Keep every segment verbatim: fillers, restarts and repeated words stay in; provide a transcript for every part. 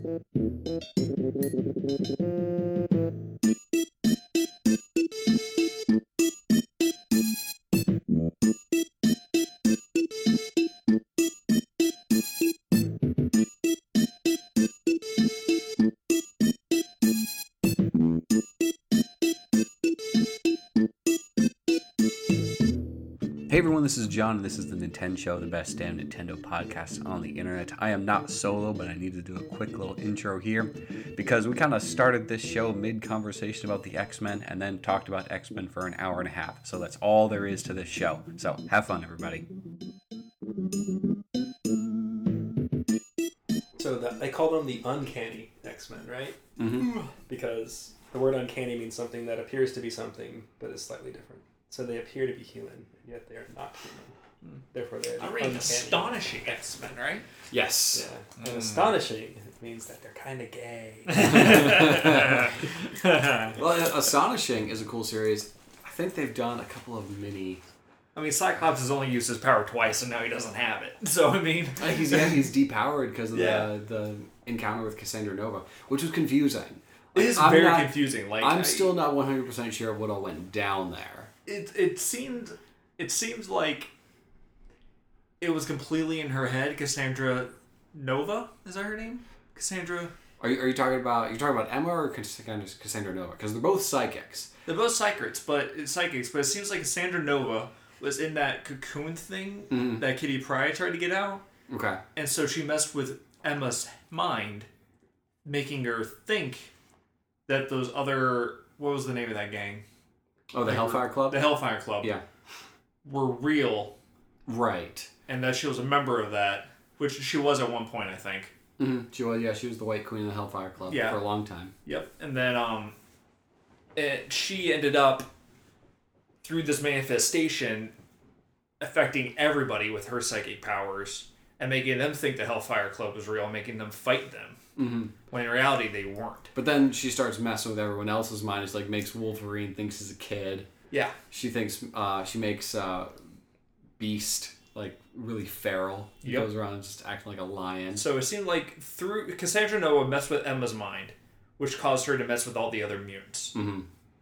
Hey everyone, this is John, and this is the Nintendo Show, the best damn Nintendo podcast on the internet. I am not solo, but I need to do a quick little intro here because we kind of started this show mid-conversation about the X-Men and then talked about X-Men for an hour and a half. So that's all there is to this show. So have fun, everybody. So the, they call them the uncanny X-Men, right? Mm-hmm. Because the word uncanny means something that appears to be something, but is slightly different. So they appear to be human, and yet they are not human. Therefore, they're the I read uncanny. astonishing X-Men, right? Yes. Yeah. And Mm. astonishing means that they're kind of gay. Well, Astonishing is a cool series. I think they've done a couple of mini... I mean, Cyclops has only used his power twice, and now he doesn't have it. So, I mean... I think he's, yeah, he's depowered because of Yeah. the, the encounter with Cassandra Nova, which was confusing. It is I'm very not- confusing. Like I'm I- still not one hundred percent sure of what all went down there. It it seemed it seems like it was completely in her head. Cassandra Nova, is that her name? Cassandra. Are you, are you talking about you're talking about Emma or Cass- Cassandra Nova? Because they're both psychics. They're both psychics, but psychics. But it seems like Cassandra Nova was in that cocoon thing Mhm. that Kitty Pryde tried to get out, Okay. and so she messed with Emma's mind, making her think that those other what was the name of that gang? Oh, the Like, Hellfire Club. The Hellfire Club. Yeah. Were real, Right. and that she was a member of that, which she was at one point, I think. Mm-hmm. She was. Yeah, she was the White Queen of the Hellfire Club Yeah. for a long time. Yep. And then um, it, she ended up through this manifestation affecting everybody with her psychic powers and making them think the Hellfire Club was real, making them fight them. Mm-hmm. When in reality they weren't. But then she starts messing with everyone else's mind. It's like makes Wolverine thinks he's a kid. Yeah. She thinks. Uh, she makes uh, Beast like really feral. He Yep. goes around just acting like a lion. So it seemed like through Cassandra Nova messed with Emma's mind, which caused her to mess with all the other mutants Mm-hmm.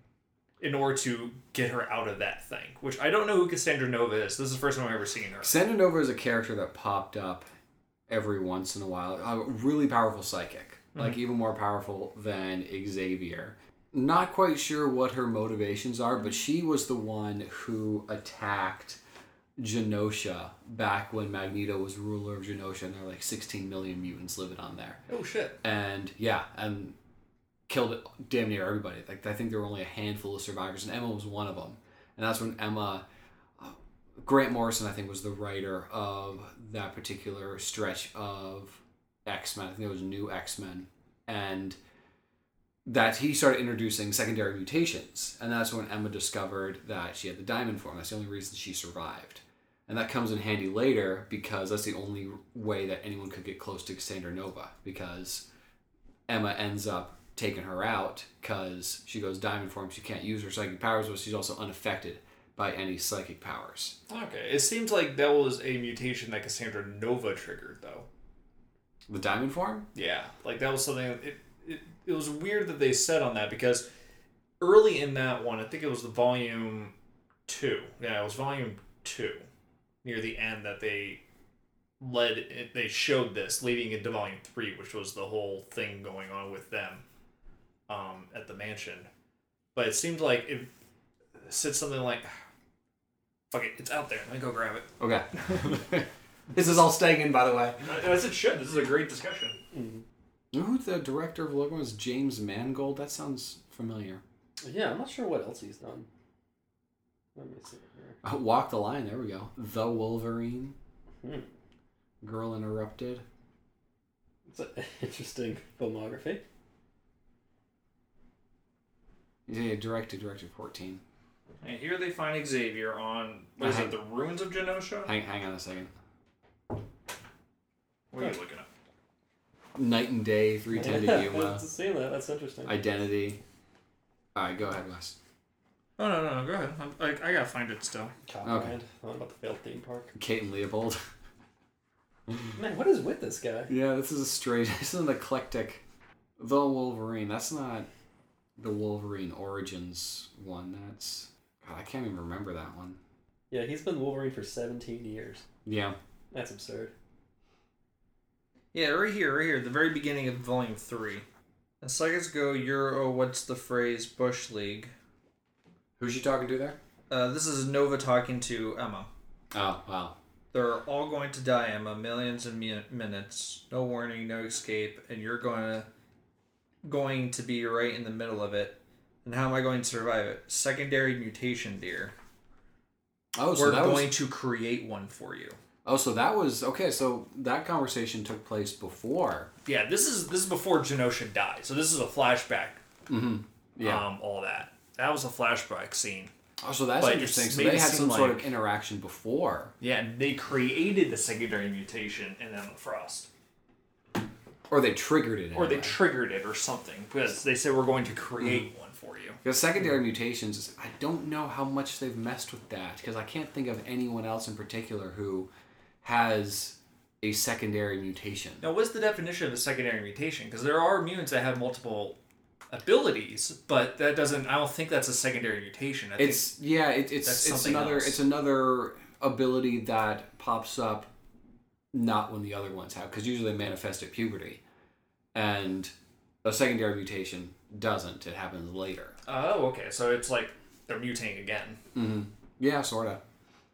in order to get her out of that thing. Which I don't know who Cassandra Nova is. This is the first time I've ever seen her. Cassandra Nova is a character that popped up every once in a while. A really powerful psychic. Like, even more powerful than Xavier. Not quite sure what her motivations are, but she was the one who attacked Genosha back when Magneto was ruler of Genosha, and there were like sixteen million mutants living on there. Oh shit. And, yeah, and killed damn near everybody. Like, I think there were only a handful of survivors, and Emma was one of them. And that's when Emma... Grant Morrison, I think, was the writer of that particular stretch of X-Men. I think it was New X-Men. And that he started introducing secondary mutations. And that's when Emma discovered that she had the diamond form. That's the only reason she survived. And that comes in handy later because that's the only way that anyone could get close to Cassandra Nova. Because Emma ends up taking her out because she goes diamond form. She can't use her psychic powers, but she's also unaffected by any psychic powers. Okay. It seems like that was a mutation that Cassandra Nova triggered, though. The diamond form? Yeah. Like, that was something... It, it, it was weird that they said on that, because early in that one, I think it was the volume two. Yeah, it was volume two. Near the end that they led... It, they showed this, leading into volume three, which was the whole thing going on with them um, at the mansion. But it seemed like it said something like... Fuck it, it's out there. Let me go grab it. Okay. This is all staying in, by the way. As it should. This is a great discussion. Mm-hmm. You know who the director of Logan was? James Mangold? That sounds familiar. Yeah, I'm not sure what else he's done. Let me see here. Uh, Walk the Line, there we go. The Wolverine. Hmm. Girl Interrupted. It's an interesting filmography. Yeah, directed, directed fourteen. And here they find Xavier on, what is Uh, it, the ruins of Genosha? Hang, hang on a second. What are you looking at? Night and Day, three ten to Yeah, Yuma. I've seen that. That's interesting. Identity. Alright, go ahead, Wes. Oh, no, no, no, go ahead. I'm, I, I gotta find it still. Copland. Okay. Oh, about the failed theme park. Kate and Leopold. Man, what is with this guy? Yeah, this is a strange. This is an eclectic. The Wolverine. That's not the Wolverine Origins one. That's God. I can't even remember that one. Yeah, he's been Wolverine for seventeen years. Yeah. That's absurd. Yeah, right here, right here, at the very beginning of Volume three. A seconds ago, Euro, what's the phrase, Bush League. Who's you talking to there? Uh, this is Nova talking to Emma. Oh, wow. They're all going to die, Emma. Millions of mi- minutes. No warning, no escape. And you're going to, going to be right in the middle of it. And how am I going to survive it? Secondary mutation, dear. Oh, so We're that going was... to create one for you. Oh, so that was... Okay, so that conversation took place before. Yeah, this is this is before Genosha died. So this is a flashback. Mm-hmm. Yeah. Um, all that. That was a flashback scene. Oh, so that's But interesting. it's So made they it had seem some sort of like- interaction before. Yeah, and they created the secondary mutation in Emma Frost. Or they triggered it Or they anyway. triggered it or something. Because they said we're going to create one for you. Because secondary mutations, I don't know how much they've messed with that. Because I can't think of anyone else in particular who has a secondary mutation. Now, what's the definition of a secondary mutation? Because there are mutants that have multiple abilities, but that doesn't. I don't think that's a secondary mutation. I It's think yeah, it, it's that's it's something another else. it's another ability that pops up, not when the other ones have, because usually they manifest at puberty, and a secondary mutation doesn't. It happens later. Oh, okay. So it's like they're mutating again. Mm-hmm. Yeah, sort of.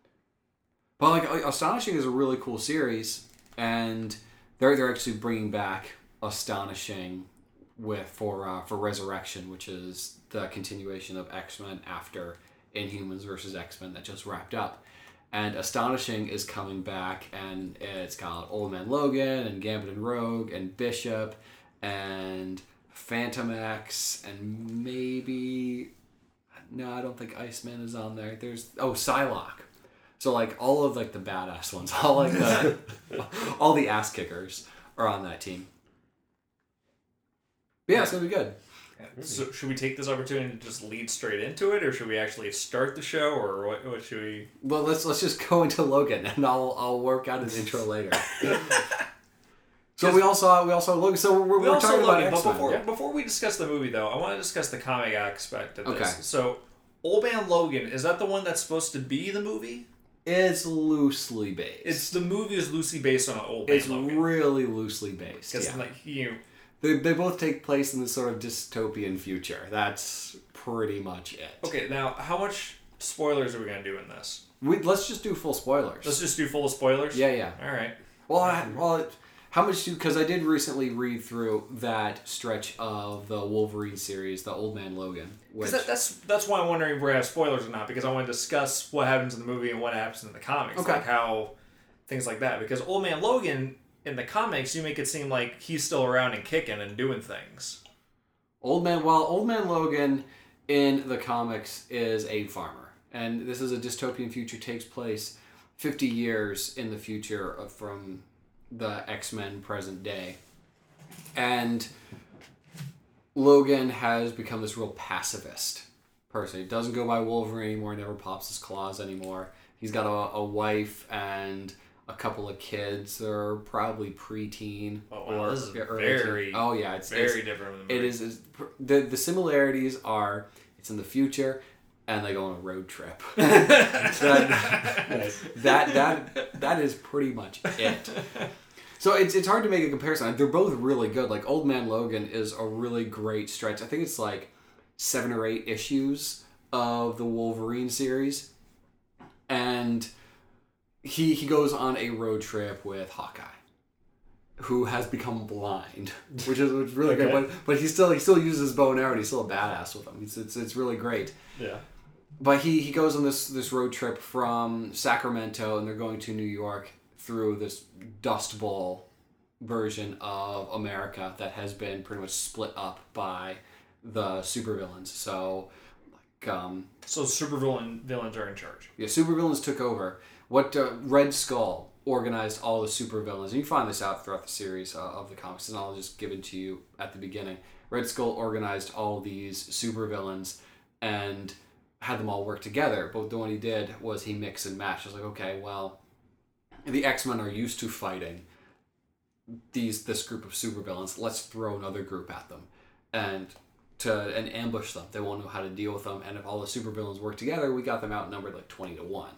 But like Astonishing is a really cool series, and they're they're actually bringing back Astonishing with for uh, for Resurrection, which is the continuation of X-Men after Inhumans versus X-Men that just wrapped up. And Astonishing is coming back, and it's got Old Man Logan and Gambit and Rogue and Bishop and Phantom X and maybe no, I don't think Iceman is on there. There's oh Psylocke. So like all of like the badass ones, all like the all the ass kickers are on that team. Yeah, it's gonna be good. So should we take this opportunity to just lead straight into it, or should we actually start the show, or what? What should we? Well, let's let's just go into Logan, and I'll I'll work out his intro later. So we all saw we all saw Logan. So we're, We we're also talking about Logan, but X-Men. before yeah? before we discuss the movie, though, I want to discuss the comic aspect of this. Okay. So, Old Man Logan, is that the one that's supposed to be the movie? It's loosely based. It's the movie is loosely based on Old Man it's Logan. really loosely based. Because Yeah. like you, They they both take place in this sort of dystopian future. That's pretty much it. okay. Now, how much spoilers are we gonna do in this? We, let's just do full spoilers. Let's just do full of spoilers. Yeah, yeah. All right. Well, I, well, it- how much do? Because I did recently read through that stretch of the Wolverine series, the Old Man Logan. Which, Because that, that's that's why I'm wondering if we're gonna have spoilers or not. Because I want to discuss what happens in the movie and what happens in the comics, Okay. like how things like that. Because Old Man Logan in the comics, you make it seem like he's still around and kicking and doing things. Old Man, well, Old Man Logan in the comics is a farmer, and this is a dystopian future. Takes place fifty years in the future of, from the X-Men present day, and Logan has become this real pacifist person. He doesn't go by Wolverine anymore. He never pops his claws anymore. He's got a, a wife and a couple of kids. They're probably preteen. Oh, wow, or this is early very, teen. Oh yeah, it's Very it's, different from the it movie. is, is the the similarities are it's in the future and they go on a road trip. that, Nice. that that that is pretty much it. So it's it's hard to make a comparison. They're both really good. Like Old Man Logan is a really great stretch. I think it's like seven or eight issues of the Wolverine series, and he he goes on a road trip with Hawkeye, who has become blind, which is, which is really Okay. great. But but he still he still uses his bow and arrow. And he's still a badass with them. It's it's, it's really great. Yeah. But he, he goes on this, this road trip from Sacramento, and they're going to New York through this Dust Bowl version of America that has been pretty much split up by the supervillains. So, like, um, So supervillain villains are in charge. yeah, supervillains took over. What uh, Red Skull organized all the supervillains, and you find this out throughout the series uh, of the comics, and I'll just give it to you at the beginning. Red Skull organized all these supervillains and had them all work together. But the one he did was he mix and match. I was like, okay, well, the X-Men are used to fighting these this group of supervillains. Let's throw another group at them and to and ambush them. They won't know how to deal with them, and if all the supervillains work together, we got them outnumbered like twenty to one.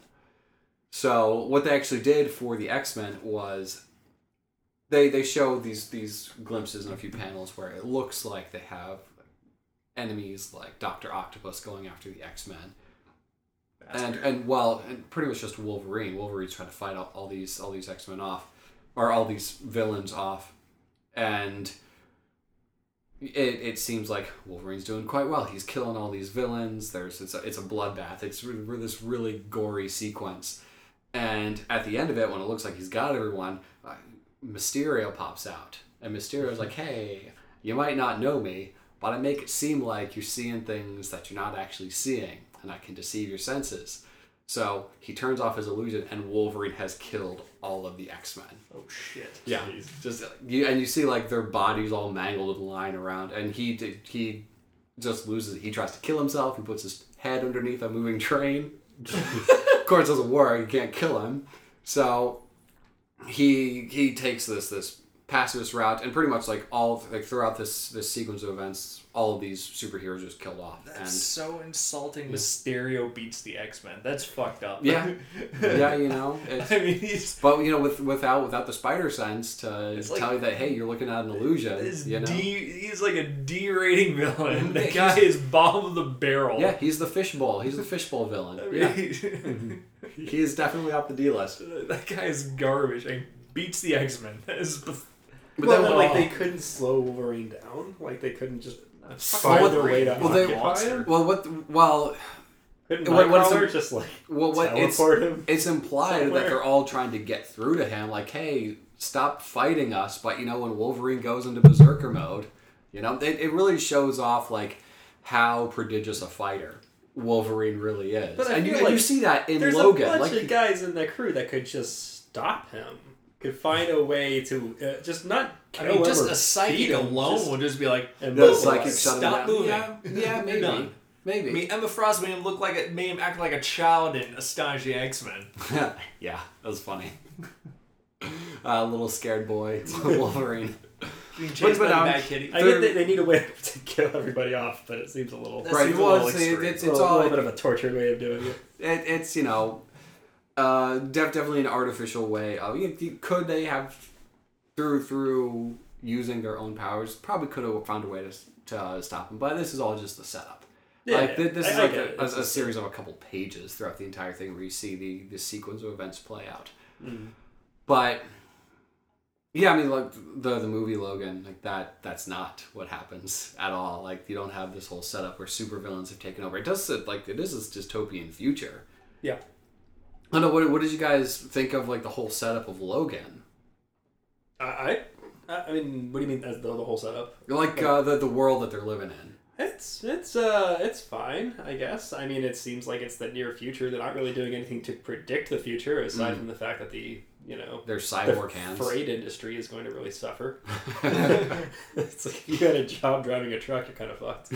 So what they actually did for the X-Men was they they show these these glimpses in a few panels where it looks like they have enemies like Doctor Octopus going after the X-Men. And and well, and pretty much just Wolverine. Wolverine's trying to fight all, all these all these X-Men off, or all these villains off, and it it seems like Wolverine's doing quite well. He's killing all these villains. There's it's a, it's a bloodbath. It's re- re- this really gory sequence, and at the end of it, when it looks like he's got everyone, uh, Mysterio pops out, and Mysterio's like, "Hey, you might not know me, but I make it seem like you're seeing things that you're not actually seeing. And I can deceive your senses." So he turns off his illusion, and Wolverine has killed all of the X-Men. Oh shit! Yeah, Jeez. just you and you see like their bodies all mangled and lying around, and he he just loses. He tries to kill himself. He puts his head underneath a moving train. Of course, it doesn't work. You can't kill him. So he he takes this this pacifist route, and pretty much like all like throughout this this sequence of events, all of these superheroes just killed off. That's and so insulting. Mysterio beats the X-Men. That's fucked up. Yeah, yeah, you know. It's, I mean, he's but you know, with without without the spider sense to It's tell like- you that hey, you're looking at an illusion. He's, You know. D, he's like a D-rating villain. The He's- guy is bottom of the barrel. Yeah, he's the fishbowl. He's the fishbowl villain. I Yeah, mean, he is definitely off the D list. that guy is garbage. And beats the X-Men. That is bef- But well, then, then, like oh. they couldn't slow Wolverine down. Like they couldn't just Fucking find their way to well, they- occupy him. Well, what? Well, Couldn't what- what's Nightcrawler the- just like well, what it's teleport him? it's implied somewhere? that they're all trying to get through to him. Like, hey, stop fighting us. But you know, when Wolverine goes into berserker mode, you know, it, it really shows off like how prodigious a fighter Wolverine really is. But I and you, feel and you like see that in There's Logan. a bunch like, of guys in the crew that could just stop him. Could find a way to uh, just not I kill mean, him just or a psychic beat him, alone just- would just be like, and the move psychic away. shut him Stop down. moving. Yeah, yeah, maybe, Done. maybe. I mean, Emma Frost made him look like a, made him act like a child in Astonish the X-Men. Yeah, that was funny. A little scared boy, Wolverine. Being chased by but, the um, bad kitty. I get they, they need a way to kill everybody off, but it seems a little That Right, seems a well, little it's, extreme. it's, it's it's a all little bit of a tortured way of doing it. it, it's you know, uh, def- definitely an artificial way of. You, you, could they have through through using their own powers? Probably could have found a way to to uh, stop them, but this is all just the setup. Yeah, like yeah. th- this I- is I like get a, it. a, It's a just- series of a couple pages throughout the entire thing where you see the the sequence of events play out. Mm. But yeah, I mean, like the the movie Logan, like that. That's not what happens at all. Like you don't have this whole setup where supervillains have taken over. It does like it is this dystopian future. Yeah. I don't know. What what did you guys think of like the whole setup of Logan? I, I, I mean, what do you mean as the, the whole setup? Like uh, the the world that they're living in. It's it's uh it's fine, I guess. I mean, it seems like it's the near future. They're not really doing anything to predict the future, aside Mm. from the fact that the you know Their the cyborg hands. freight industry is going to really suffer. It's like if you had a job driving a truck, you're kind of fucked.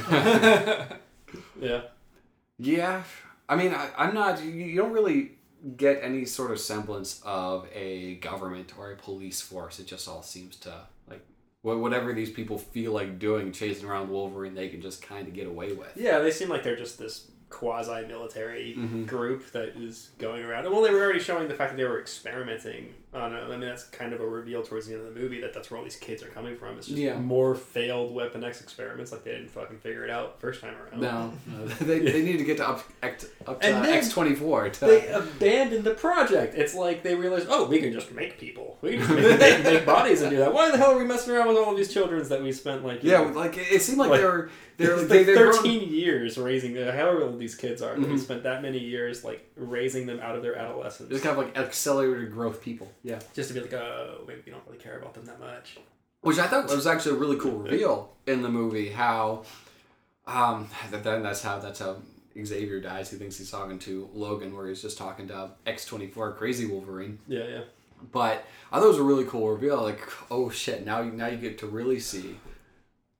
Yeah. Yeah, I mean, I, I'm not. You, you don't really get any sort of semblance of a government or a police force. It just all seems to like wh- whatever these people feel like doing, chasing around Wolverine, they can just kind of get away with. Yeah, they seem like they're just this quasi-military Mhm. group that is going around. Well, they were already showing the fact that they were experimenting on it. I mean, that's kind of a reveal towards the end of the movie that that's where all these kids are coming from. It's just Yeah. more failed Weapon X experiments. Like, they didn't fucking figure it out first time around. No, no they, they need to get to up, X- up to And then X twenty-four. To, They abandoned the project. It's like they realized, oh, we can just make people. We can just make, make, make bodies and do that. Why the hell are we messing around with all of these children that we spent, like... you yeah, know, like it seemed like, Like, they were they're It's they, like they're grown- thirteen years raising, uh, however old these kids are. They Mhm. spent that many years like raising them out of their adolescence, Just kind of like accelerated growth people. Yeah. just to be like, oh, maybe we don't really care about them that much. Which I thought was actually a really cool reveal in the movie. How, um, that then that's how that's how Xavier dies. He thinks he's talking to Logan, where he's just talking to X twenty-four, Crazy Wolverine. Yeah, yeah. But I thought it was a really cool reveal. Like, oh shit! Now you now you get to really see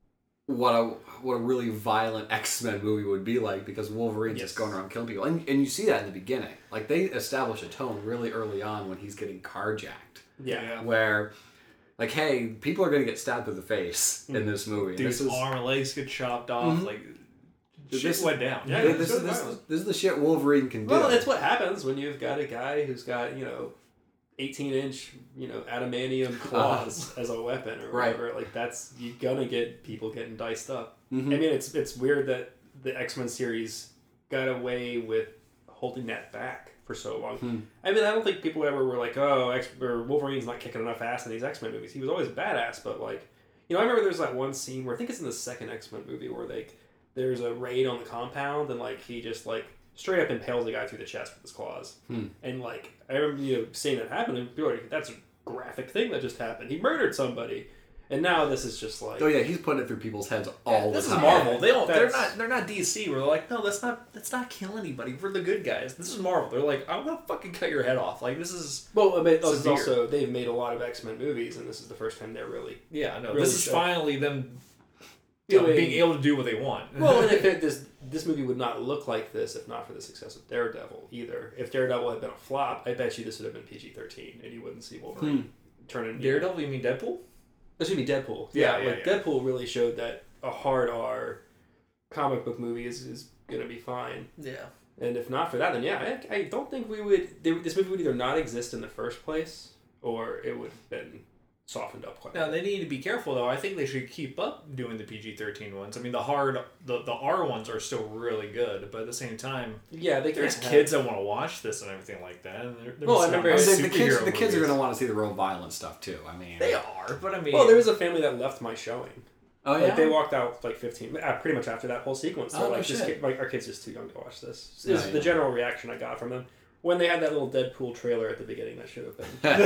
what a what a really violent X-Men movie would be like, because Wolverine's Yes. just going around killing people, and and you see that in the beginning. Like they establish a tone really early on when he's getting carjacked, Yeah. where like, hey, people are gonna get stabbed through the face in this movie. Dude's This is arm and legs get chopped off. Mhm. Like This- shit went down. Yeah. this, this, so is, this, is, violent. this is the shit Wolverine can do. Well, that's what happens when you've got a guy who's got, you know, eighteen inch, you know, adamantium claws as a weapon or Right. whatever. Like, that's, you're gonna get people getting diced up. Mhm. I mean, it's it's weird that the X-Men series got away with holding that back for so long. Hmm. I mean, I don't think people ever were like, oh, X- or Wolverine's not kicking enough ass in these X-Men movies. He was always badass, but like, you know, I remember there's that one scene where I think it's in the second X-Men movie where like there's a raid on the compound and like he just like straight up impales the guy through the chest with his claws. Hmm. And like I remember you know seeing that happen and people were like, that's a graphic thing that just happened. He murdered somebody. And now this is just like Oh yeah, he's putting it through people's heads all This the is time. Marvel. They don't. They're That's- not. They're not D C. Where they're like, no, let's not. Let's not kill anybody. We're the good guys. This is Marvel. They're like, I'm gonna fucking cut your head off. Like this is. well, I mean, this is Severe. also they've made a lot of X-Men movies and this is the first time they're really Yeah, no. Really this is show. finally them. You know, Doing- being able to do what they want. well, and if it, this this movie would not look like this if not for the success of Daredevil either. If Daredevil had been a flop, I bet you this would have been P G thirteen, and you wouldn't see Wolverine Hmm. turning. Daredevil, you mean Deadpool? Excuse me, Deadpool. Yeah, Yeah, yeah, like yeah. Deadpool really showed that a hard R comic book movie is, is gonna be fine. Yeah. And if not for that, then yeah, I, I don't think we would. They, this movie would either not exist in the first place, or it would have been softened up quite. a Now bit. they need to be careful though. I think they should keep up doing the P G thirteen ones. I mean, the hard, the, the R ones are still really good, but at the same time, Yeah, they there's can't have- kids that want to watch this and everything like that. And they're, they're Well, I missing out remember- on I mean, the, the kids, superhero the kids are movies. gonna want to see the real violent stuff too. I mean, They are, but I mean, Well, there was a family that left my showing. Oh yeah. Like they walked out like fifteen, uh, pretty much after that whole sequence. They're Oh, no like, this shit. kid, like, our kid's just too young to watch this. Yeah, Is the yeah. general reaction I got from them when they had that little Deadpool trailer at the beginning. That should have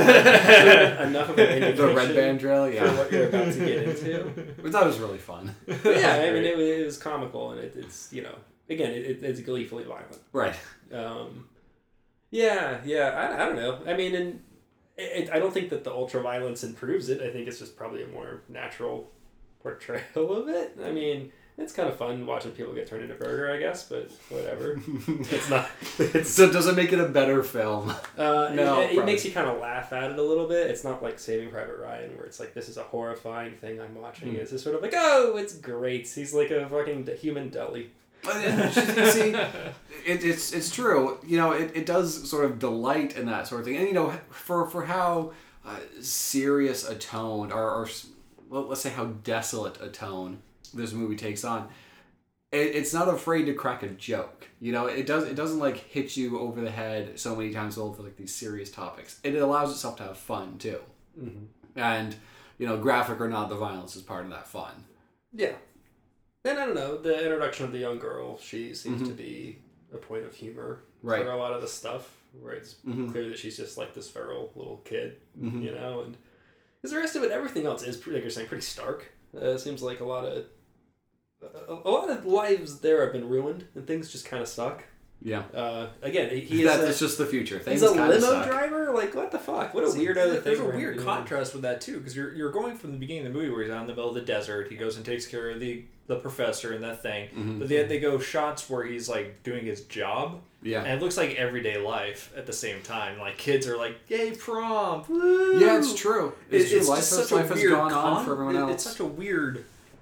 been enough of an indication the red band drill. for Yeah. what you're about to get into. Which that was really fun. But yeah, I mean, it, was- it was comical and it, it's you know, again, it, it, it's gleefully violent. Right. Um, yeah, yeah, I, I don't know. I mean, and it, I don't think that the ultra violence improves it. I think it's just probably a more natural portrayal of it. I mean, it's kind of fun watching people get turned into burger, I guess, but whatever. It's not. It's So does it make it a better film? uh, No, it, it probably. makes you kind of laugh at it a little bit. It's not like Saving Private Ryan, where it's like this is a horrifying thing I'm watching. Mm. It's just sort of like, oh, it's great. He's like a fucking human deli. You see, it, it's it's true. You know, it, it does sort of delight in that sort of thing, and you know, for for how uh, serious a tone, or, or well, let's say how desolate a tone this movie takes on, it, it's not afraid to crack a joke. You know, it does it doesn't like hit you over the head so many times over like these serious topics. It allows itself to have fun too, Mm-hmm. and you know, graphic or not, the violence is part of that fun. Yeah. And I don't know, the introduction of the young girl, she seems Mhm. to be a point of humor Right. for a lot of the stuff, where it's Mhm. clear that she's just like this feral little kid, Mhm. you know, and because the rest of it, everything else is, pretty, like you're saying, pretty stark. Uh, it seems like a lot of, a, a lot of lives there have been ruined, and things just kind of suck. Yeah, Uh, again, he, he that, is that's a, just the future. Things he's a kinda limo suck. driver? Like, what the fuck? What a See, weirdo there- thing. There's a for him weird to do. contrast with that too, because you're you're going from the beginning of the movie where he's out in the middle of the desert. He goes and takes care of the the professor and that thing. Mhm. But then they go shots where he's like doing his job, Yeah. and it looks like everyday life at the same time. Like kids are like, "Yay, prom!" Woo! Yeah, it's true. It- It's, true. it's Life, just has, such a life has weird gone on con- for everyone it- else. It's such a weird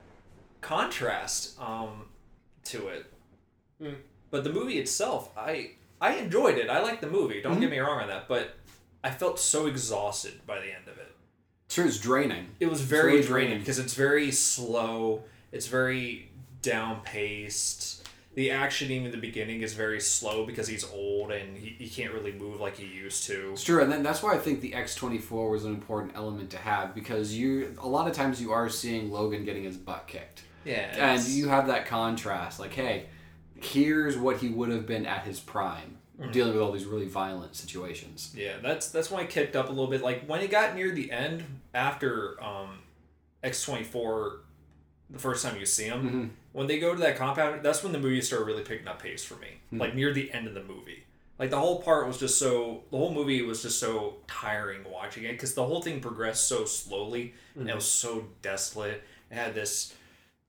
contrast um, to it. Mm. But the movie itself, I I enjoyed it. I liked the movie. Don't Mhm. get me wrong on that, but I felt so exhausted by the end of it. Sure, it's draining. It was It's very really draining draining. because it's very slow. It's very down paced. The action even in the beginning is very slow because he's old and he, he can't really move like he used to. It's true, and then that's why I think the X twenty-four was an important element to have, because you a lot of times you are seeing Logan getting his butt kicked, Yeah, and it's- you have that contrast. Like, hey, here's what he would have been at his prime, Mhm. dealing with all these really violent situations. Yeah, that's that's why I kicked up a little bit. Like when it got near the end, after um, X twenty-four, the first time you see him, Mm-hmm. when they go to that compound, that's when the movie started really picking up pace for me. Hmm. Like near the end of the movie, like the whole part was just so. The whole movie was just so tiring watching it because the whole thing progressed so slowly and it was so desolate. It had this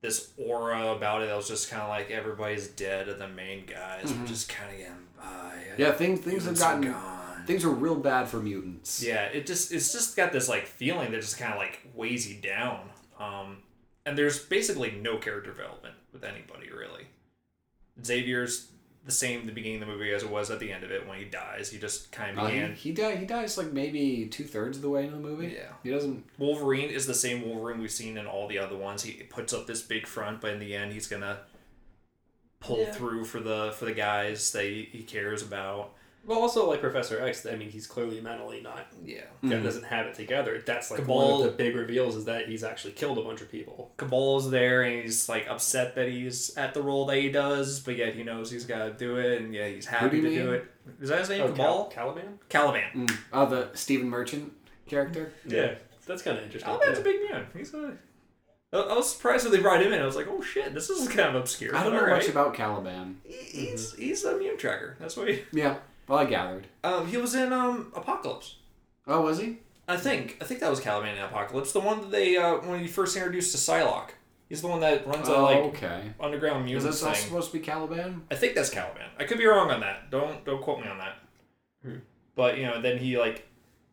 this aura about it that was just kind of like everybody's dead and the main guys Mm-hmm. were just kind of getting by. Yeah, things things have Mutants are gotten gone. things are real bad for mutants. Yeah, it just it's just got this like feeling that just kind of like weighs you down. Um, and there's basically no character development with anybody really. Xavier's the same at the beginning of the movie as it was at the end of it when he dies. He just kind of Uh, he began. he, die, he dies like maybe two thirds of the way into the movie. Yeah. He doesn't. Wolverine is the same Wolverine we've seen in all the other ones. He puts up this big front, but in the end, he's gonna pull Yeah. through for the for the guys that he, he cares about. Well, also like Professor X, I mean, he's clearly mentally not. Yeah. Mhm. Doesn't have it together. That's like Cabal- one of the big reveals is that he's actually killed a bunch of people. Cabal's there, and he's like upset that he's at the role that he does, but yet he knows he's got to do it, and yeah, he's happy do to you do mean? it. Is that his name? Oh, Cabal? Cal- Caliban? Caliban. Mm. Oh, the Stephen Merchant character. Yeah, that's kind of interesting. Caliban's yeah. a big man. He's a. I I was surprised when they brought him in. I was like, oh shit, this is kind of obscure. I don't know All much right. about Caliban. He- He's he's a mute tracker. That's what he. Yeah, well, I gathered. Um, he was in um Apocalypse. Oh, was he? I think I think that was Caliban in Apocalypse. The one that they uh, when he first introduced to Psylocke. He's the one that runs a Oh, like okay. underground Is mutant this all thing. supposed to be Caliban? I think that's Caliban. I could be wrong on that. Don't don't quote me on that. Hmm. But you know, then he like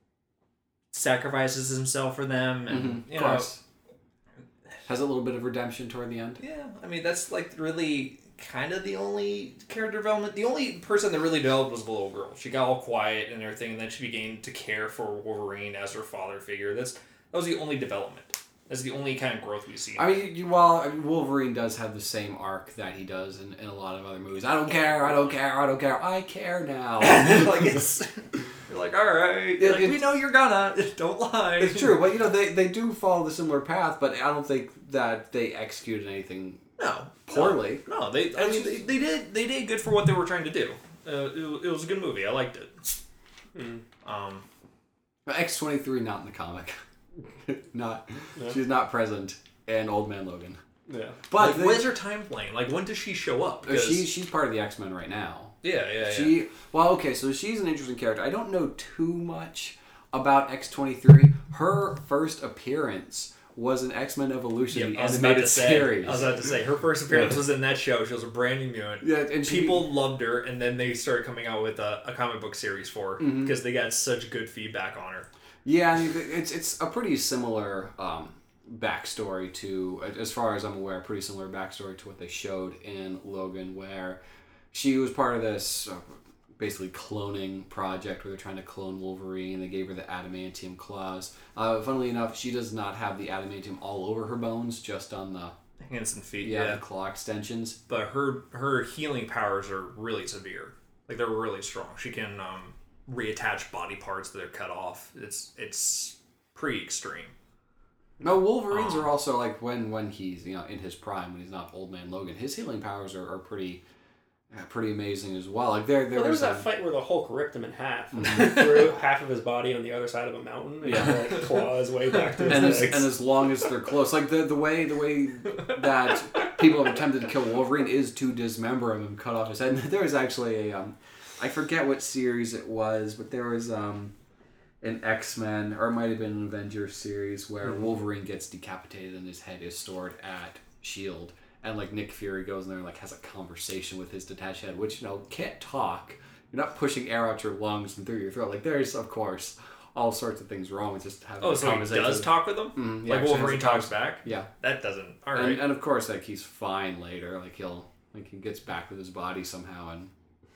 sacrifices himself for them, and Mhm, you of know, course. Has a little bit of redemption toward the end. yeah. I mean, that's like really kind of the only character development. The only person that really developed was the little girl. She got all quiet and everything, and then she began to care for Wolverine as her father figure. That's that was the only development. That's the only kind of growth we see. I mean, you, well, I mean, Wolverine does have the same arc that he does in, in a lot of other movies. I don't care, I don't care, I don't care, I care now. like it's you're like, all right, It- like, it's- we know you're gonna. Don't lie. It's true, but you know, they, they do follow the similar path, but I don't think that they executed anything No, poorly. No, no they. I mean, they, they did. They did good for what they were trying to do. Uh, it, it was a good movie. I liked it. Mm. Um, X twenty-three not in the comic. not Yeah. She's not present in Old Man Logan. Yeah. But like, they- when's her time plane? Like, when does she show up? uh, Because she, she's part of the X-Men right now. yeah, yeah, yeah. She well, okay, so she's an interesting character. I don't know too much about X twenty-three. Her first appearance was in X-Men Evolution, Yeah, the I was about animated to say. series. I was about to say her first appearance Yeah. was in that show. She was a brand new mutant. Yeah, and she, People loved her, and then they started coming out with a, a comic book series for her Mhm. because they got such good feedback on her. Yeah, I mean, it's it's a pretty similar um, backstory to, as far as I'm aware, pretty similar backstory to what they showed in Logan, where she was part of this uh, basically cloning project where they're trying to clone Wolverine. They gave her the adamantium claws. Uh, funnily enough, she does not have the adamantium all over her bones, just on the Hands and feet. yeah, Yeah. the claw extensions. But her her healing powers are really severe. Like they're really strong. She can um, reattach body parts that are cut off. It's it's pretty extreme. No, Wolverines Um, are also like when when he's you know in his prime, when he's not Old Man Logan. His healing powers are, are pretty uh, pretty amazing as well. Like there there Well, there was was that um, fight where the Hulk ripped him in half. Mhm. Threw half of his body on the other side of a mountain. And Yeah. yeah. like claws way back to his and as, legs. and as long as they're close, like the the way the way that people have attempted to kill Wolverine is to dismember him and cut off his head. And there was actually a um, I forget what series it was, but there was um, an X-Men or it might have been an Avengers series where Mhm. Wolverine gets decapitated and his head is stored at Shield, and like Nick Fury goes in there and like has a conversation with his detached head, which you know can't talk. You're not pushing air out your lungs and through your throat. Like there's of course all sorts of things wrong with just having Oh, a so he conversation. does talk with them? Mhm, he Like actually has Wolverine a talks conversation. back? Yeah, That doesn't. All and, right. and of course like he's fine later. Like he'll like he gets back with his body somehow, and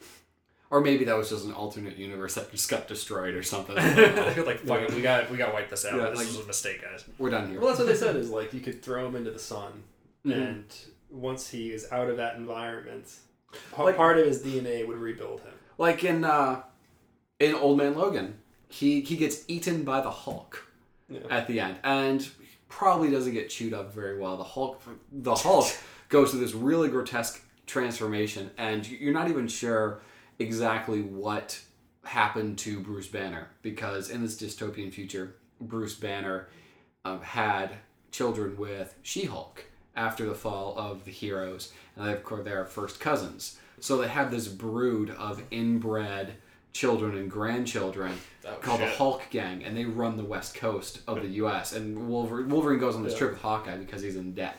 or maybe that was just an alternate universe that just got destroyed or something. like fuck it, we got we got to wipe this out. Yeah, this like- was a mistake, guys. We're done here. Well, that's what they said is like you could throw him into the sun, Mhm. and once he is out of that environment, pa- Like- part of his D N A would rebuild him. Like in uh, in Old Man Logan, he he gets eaten by the Hulk Yeah. at the end, and probably doesn't get chewed up very well. The Hulk, the Hulk goes through this really grotesque transformation, and you're not even sure exactly what happened to Bruce Banner, because in this dystopian future, Bruce Banner um, had children with She-Hulk after the fall of the heroes, and they, of course they're first cousins. So they have this brood of inbred children and grandchildren Oh, called the shit. Hulk Gang, and they run the west coast of the U S And Wolverine, Wolverine goes on this Yeah. trip with Hawkeye because he's in debt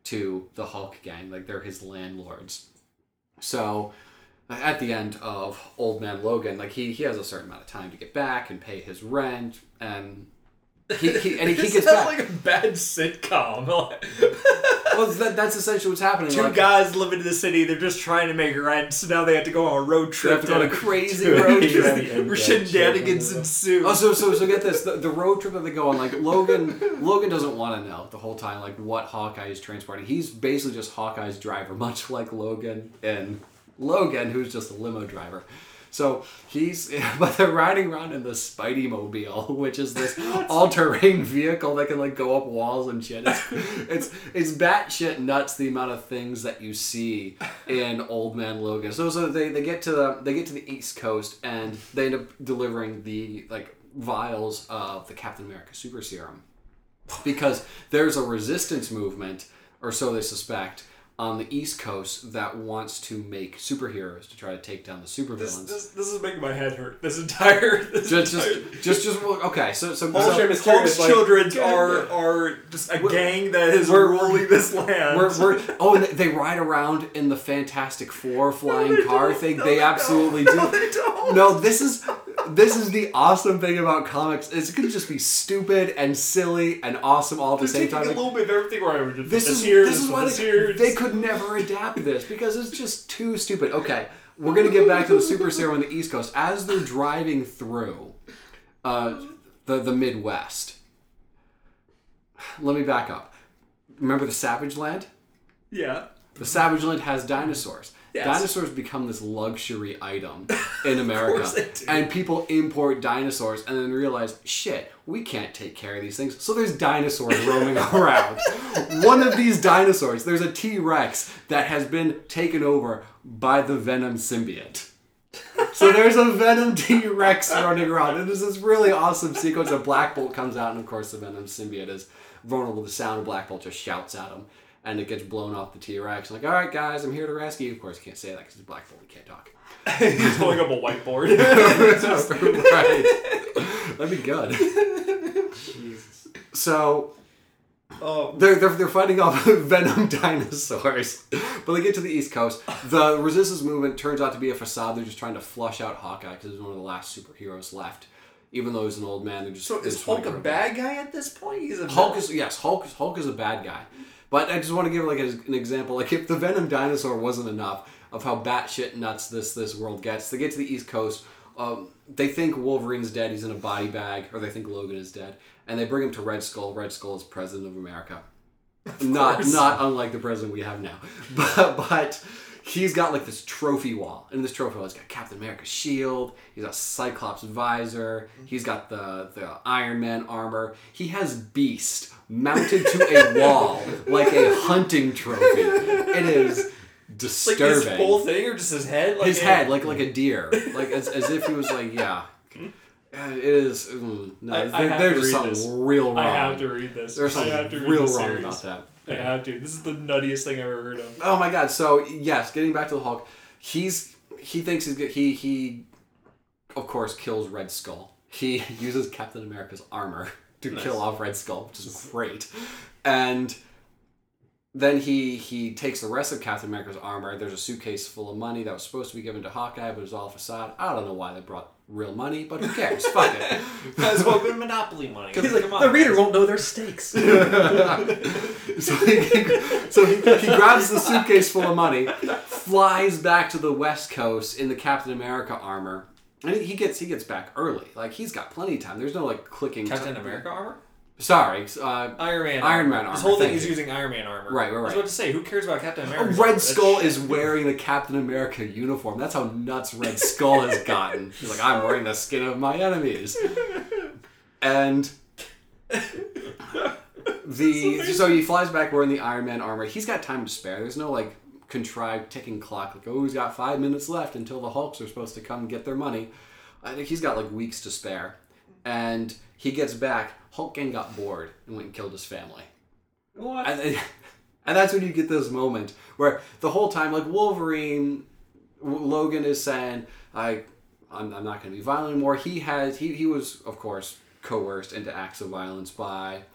to the Hulk gang. Like, they're his landlords. So, at the end of Old Man Logan, like, he, he has a certain amount of time to get back and pay his rent, and he, he, and he, he gets back. like a bad sitcom. Well, that, that's essentially what's happening. Two like, guys live in the city, they're just trying to make rent, so now they have to go on a road they trip. have to go on a crazy road trip. Where shenanigans ensue. Oh, so, so, so get this. The, the road trip that they go on, like, Logan Logan doesn't want to know the whole time, like, what Hawkeye is transporting. He's basically just Hawkeye's driver, much like Logan and Logan, who's just a limo driver. So he's, but they're riding around in the Spidey Mobile, which is this all-terrain vehicle that can like go up walls and shit. It's it's, it's batshit nuts the amount of things that you see in Old Man Logan. So so they, they get to the they get to the East Coast and they end up delivering the like vials of the Captain America Super Serum because there's a resistance movement, or so they suspect, on the East Coast that wants to make superheroes to try to take down the supervillains. This, this, this is making my head hurt. This entire... This just, entire... just, just, just, okay, so... so, Hulk, so Hulk's Hulk's like, children yeah, are, yeah. are just a We're- gang that is we're- ruling this land. We're, we're, oh, and they ride around in the Fantastic Four flying they car don't. thing. No, they they absolutely don't. do. No, they don't. No, this is... This is the awesome thing about comics. It's going to just be stupid and silly and awesome all at the They're same taking time. a Like, little bit of everything where I would just this put is this here, this this is put why this they, here. they could never adapt this because it's just too stupid. Okay, we're gonna get back to the Super Serum on the East Coast as they're driving through uh, the the Midwest. Let me back up. Remember the Savage Land? Yeah. The Savage Land has dinosaurs. Yes. Dinosaurs become this luxury item in America. course they do. And people import dinosaurs and then realize, shit, we can't take care of these things. So there's dinosaurs roaming around. One of these dinosaurs, there's a T-Rex that has been taken over by the Venom symbiote. So there's a Venom T-Rex running around. And there's this really awesome sequence of Black Bolt comes out, and of course the Venom symbiote is vulnerable to sound, and Black Bolt just shouts at him. And it gets blown off the T-Rex. Like, all right, guys, I'm here to rescue you. Of course, you can't say that because it's Black Bolt. You can't talk. He's pulling up a whiteboard. Right. That'd be good. Jesus. So Oh, they're, they're, they're fighting off Venom dinosaurs. But they get to the East Coast. The Resistance Movement turns out to be a facade. They're just trying to flush out Hawkeye because he's one of the last superheroes left. Even though he's an old man, they're just... so they is just wanna Hulk a get rid of bad guy at this point? He's a Hulk villain? is yes, Hulk Hulk is a bad guy, but I just want to give like a, an example. Like if the Venom dinosaur wasn't enough of how batshit nuts this this world gets, they get to the East Coast. Um, they think Wolverine's dead. He's in a body bag, or they think Logan is dead, and they bring him to Red Skull. Red Skull is president of America, not course. not unlike the president we have now, but but. He's got like this trophy wall. And this trophy wall, he's got Captain America's shield. He's got Cyclops' visor. He's got the, the Iron Man armor. He has Beast mounted to a wall like a hunting trophy. It is Like disturbing. his whole thing, or just his head? Like his a- head, like like a deer, like as, as if he was like yeah. Uh, It is mm, no. I- I there- have there's to just read something this. real wrong. I have to read this. There's I something have to read real this wrong series. about that. I have to. This is the nuttiest thing I've ever heard of. Oh my god! So yes, getting back to the Hulk, he's he thinks he's good. He he, of course, kills Red Skull. He uses Captain America's armor to Nice. kill off Red Skull, which is great. And then he he takes the rest of Captain America's armor. There's a suitcase full of money that was supposed to be given to Hawkeye, but it was all a facade. I don't know why they brought real money, but who cares? Fuck it. That's what been Monopoly money. He's like, Come on, the reader guys. won't know their stakes. so he, so he, he grabs the suitcase full of money, flies back to the West Coast in the Captain America armor, and he, he gets he gets back early. Like he's got plenty of time. There's no like clicking. Captain time. America armor? Sorry, uh, Iron Man. Iron Man This armor, whole thing thank is you. using Iron Man armor. Right, right, I was right. about to say, who cares about Captain America? Red Skull is wearing the Captain America uniform. That's how nuts Red Skull has gotten. He's like, I'm wearing the skin of my enemies, and. The so he flies back wearing the Iron Man armor. He's got time to spare. There's no like contrived ticking clock. Like oh, he's got five minutes left until the Hulks are supposed to come and get their money. I think he's got like weeks to spare, and he gets back. Hulk gang got bored and went and killed his family. What? And, and that's when you get this moment where the whole time, like Wolverine, W- Logan is saying, "I, I'm, I'm not going to be violent anymore." He has he he was of course coerced into acts of violence by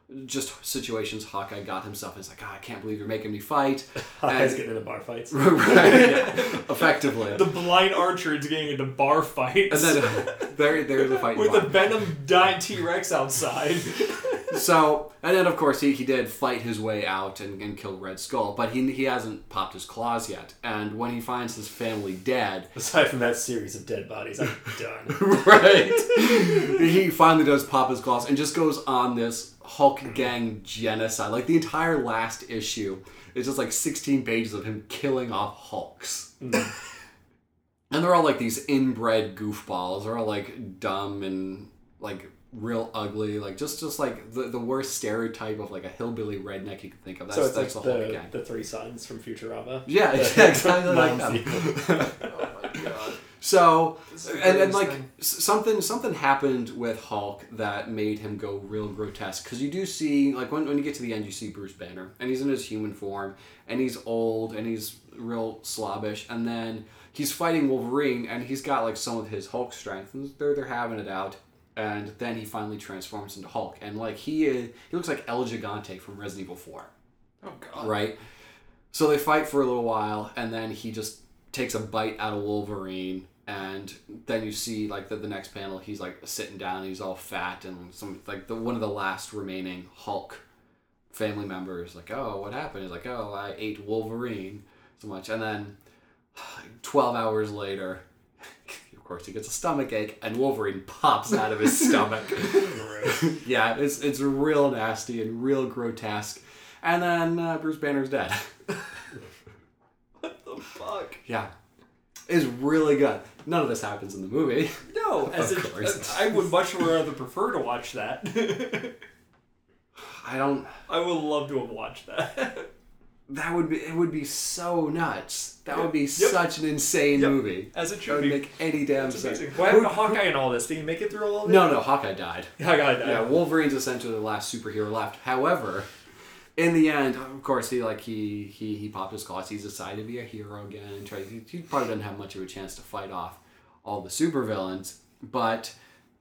just situations Hawkeye got himself in. He's like, oh, I can't believe you're making me fight. Hawkeye's getting into bar fights. Right, yeah, effectively. The blind archer's getting into bar fights. And then uh, there, there's a fight with bar. a Venom dying T-Rex outside. So, and then of course he, he did fight his way out and, and kill Red Skull, but he he hasn't popped his claws yet. And when he finds his family dead, aside from that series of dead bodies, I'm done. Right, he finally does pop his claws and just goes on this Hulk gang genocide. Like the entire last issue is just like sixteen pages of him killing off Hulks. Mm. And they're all like these inbred goofballs. They're all like dumb and like real ugly, like just just like the, the worst stereotype of like a hillbilly redneck you could think of. That's, so it's that's like the the, Hulk gang. the three sons from Futurama. Yeah, The- exactly like non-sequel. that. Oh my god. So This is the and, and greatest like thing. s- something something happened with Hulk that made him go real grotesque, because you do see like when, when you get to the end you see Bruce Banner and he's in his human form and he's old and he's real slobbish, and then he's fighting Wolverine and he's got like some of his Hulk strength and they're they're having it out. And then he finally transforms into Hulk, and like he is, he looks like El Gigante from Resident Evil four. Oh god. Right? So they fight for a little while, and then he just takes a bite out of Wolverine, and then you see like the, the next panel, he's like sitting down, he's all fat, and some like the one of the last remaining Hulk family members like, oh, what happened? He's like, oh, I ate Wolverine so much, and then twelve hours later. Of course, he gets a stomach ache, and Wolverine pops out of his stomach. Yeah, it's it's real nasty and real grotesque. And then uh, Bruce Banner's dead. What the fuck? Yeah, it's really good. None of this happens in the movie. No, as Of a, course. I would much rather prefer to watch that. I don't. I would love to have watched that. That would be. It would be so nuts. That would be Yep. such an insane Yep. movie. As it That should would be. make any damn That's sense. amazing. What happened to Hawkeye and all this? Did he make it through all of it? No, no, Hawkeye died. Hawkeye died. Yeah, Wolverine's essentially the last superhero left. However, in the end, of course, he like he he he popped his claws. He's decided to be a hero again. And try, he, he probably doesn't have much of a chance to fight off all the supervillains, but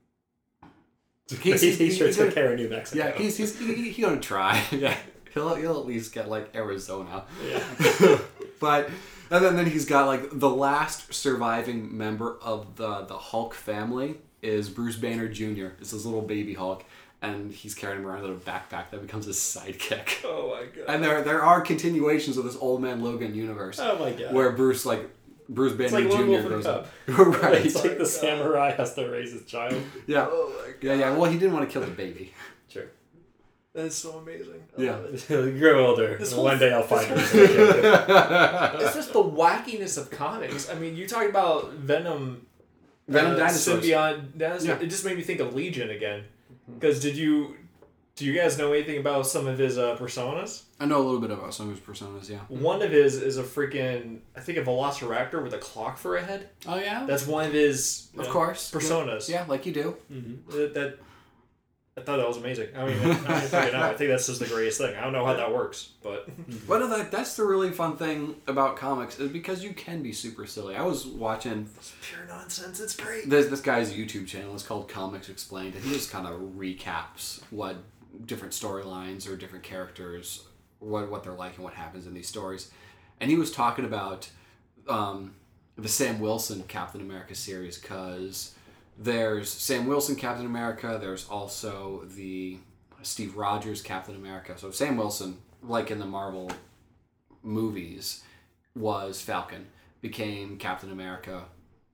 He's, he's, sure to take care of New Mexico. yeah, he's he's he, he, he gonna try. Yeah, he'll he'll at least get like Arizona. Yeah. But and then, then he's got like the last surviving member of the the Hulk family is Bruce Banner Junior It's his little baby Hulk, and he's carrying him around in a backpack that becomes his sidekick. Oh my god. And there there are continuations of this Old Man Logan universe Oh my god. where Bruce like Bruce it's Banner like Lone Junior Wolf and goes up. Cub. Right. It's like the God. samurai has to raise his child. Yeah. Oh my god. Yeah, yeah. Well, he didn't want to kill the baby. Sure. That's so amazing. I Yeah. love it. He'll grow older. This and whole- one day I'll this find whole her. It's just the wackiness of comics. I mean, you talk about Venom, Venom uh, dinosaurs. symbiote dinosaurs. Yeah. It just made me think of Legion again. Because did you, do you guys know anything about some of his uh, personas? I know a little bit about some of his personas, yeah. One of his is a freaking, I think, a Velociraptor with a clock for a head. Oh, yeah? That's one of his Of uh, course. personas. Yeah, like you do. Mm-hmm. That, that I thought that was amazing. I mean, I don't even fucking know. I think that's just the greatest thing. I don't know how that works, but But no, that, that's the really fun thing about comics, is because you can be super silly. I was watching it's pure nonsense. It's great. this this guy's YouTube channel. It's called Comics Explained, and he just kind of recaps what different storylines or different characters, what what they're like and what happens in these stories. And he was talking about um, the Sam Wilson Captain America series, because there's Sam Wilson Captain America. There's also the Steve Rogers Captain America. So Sam Wilson, like in the Marvel movies, was Falcon, became Captain America.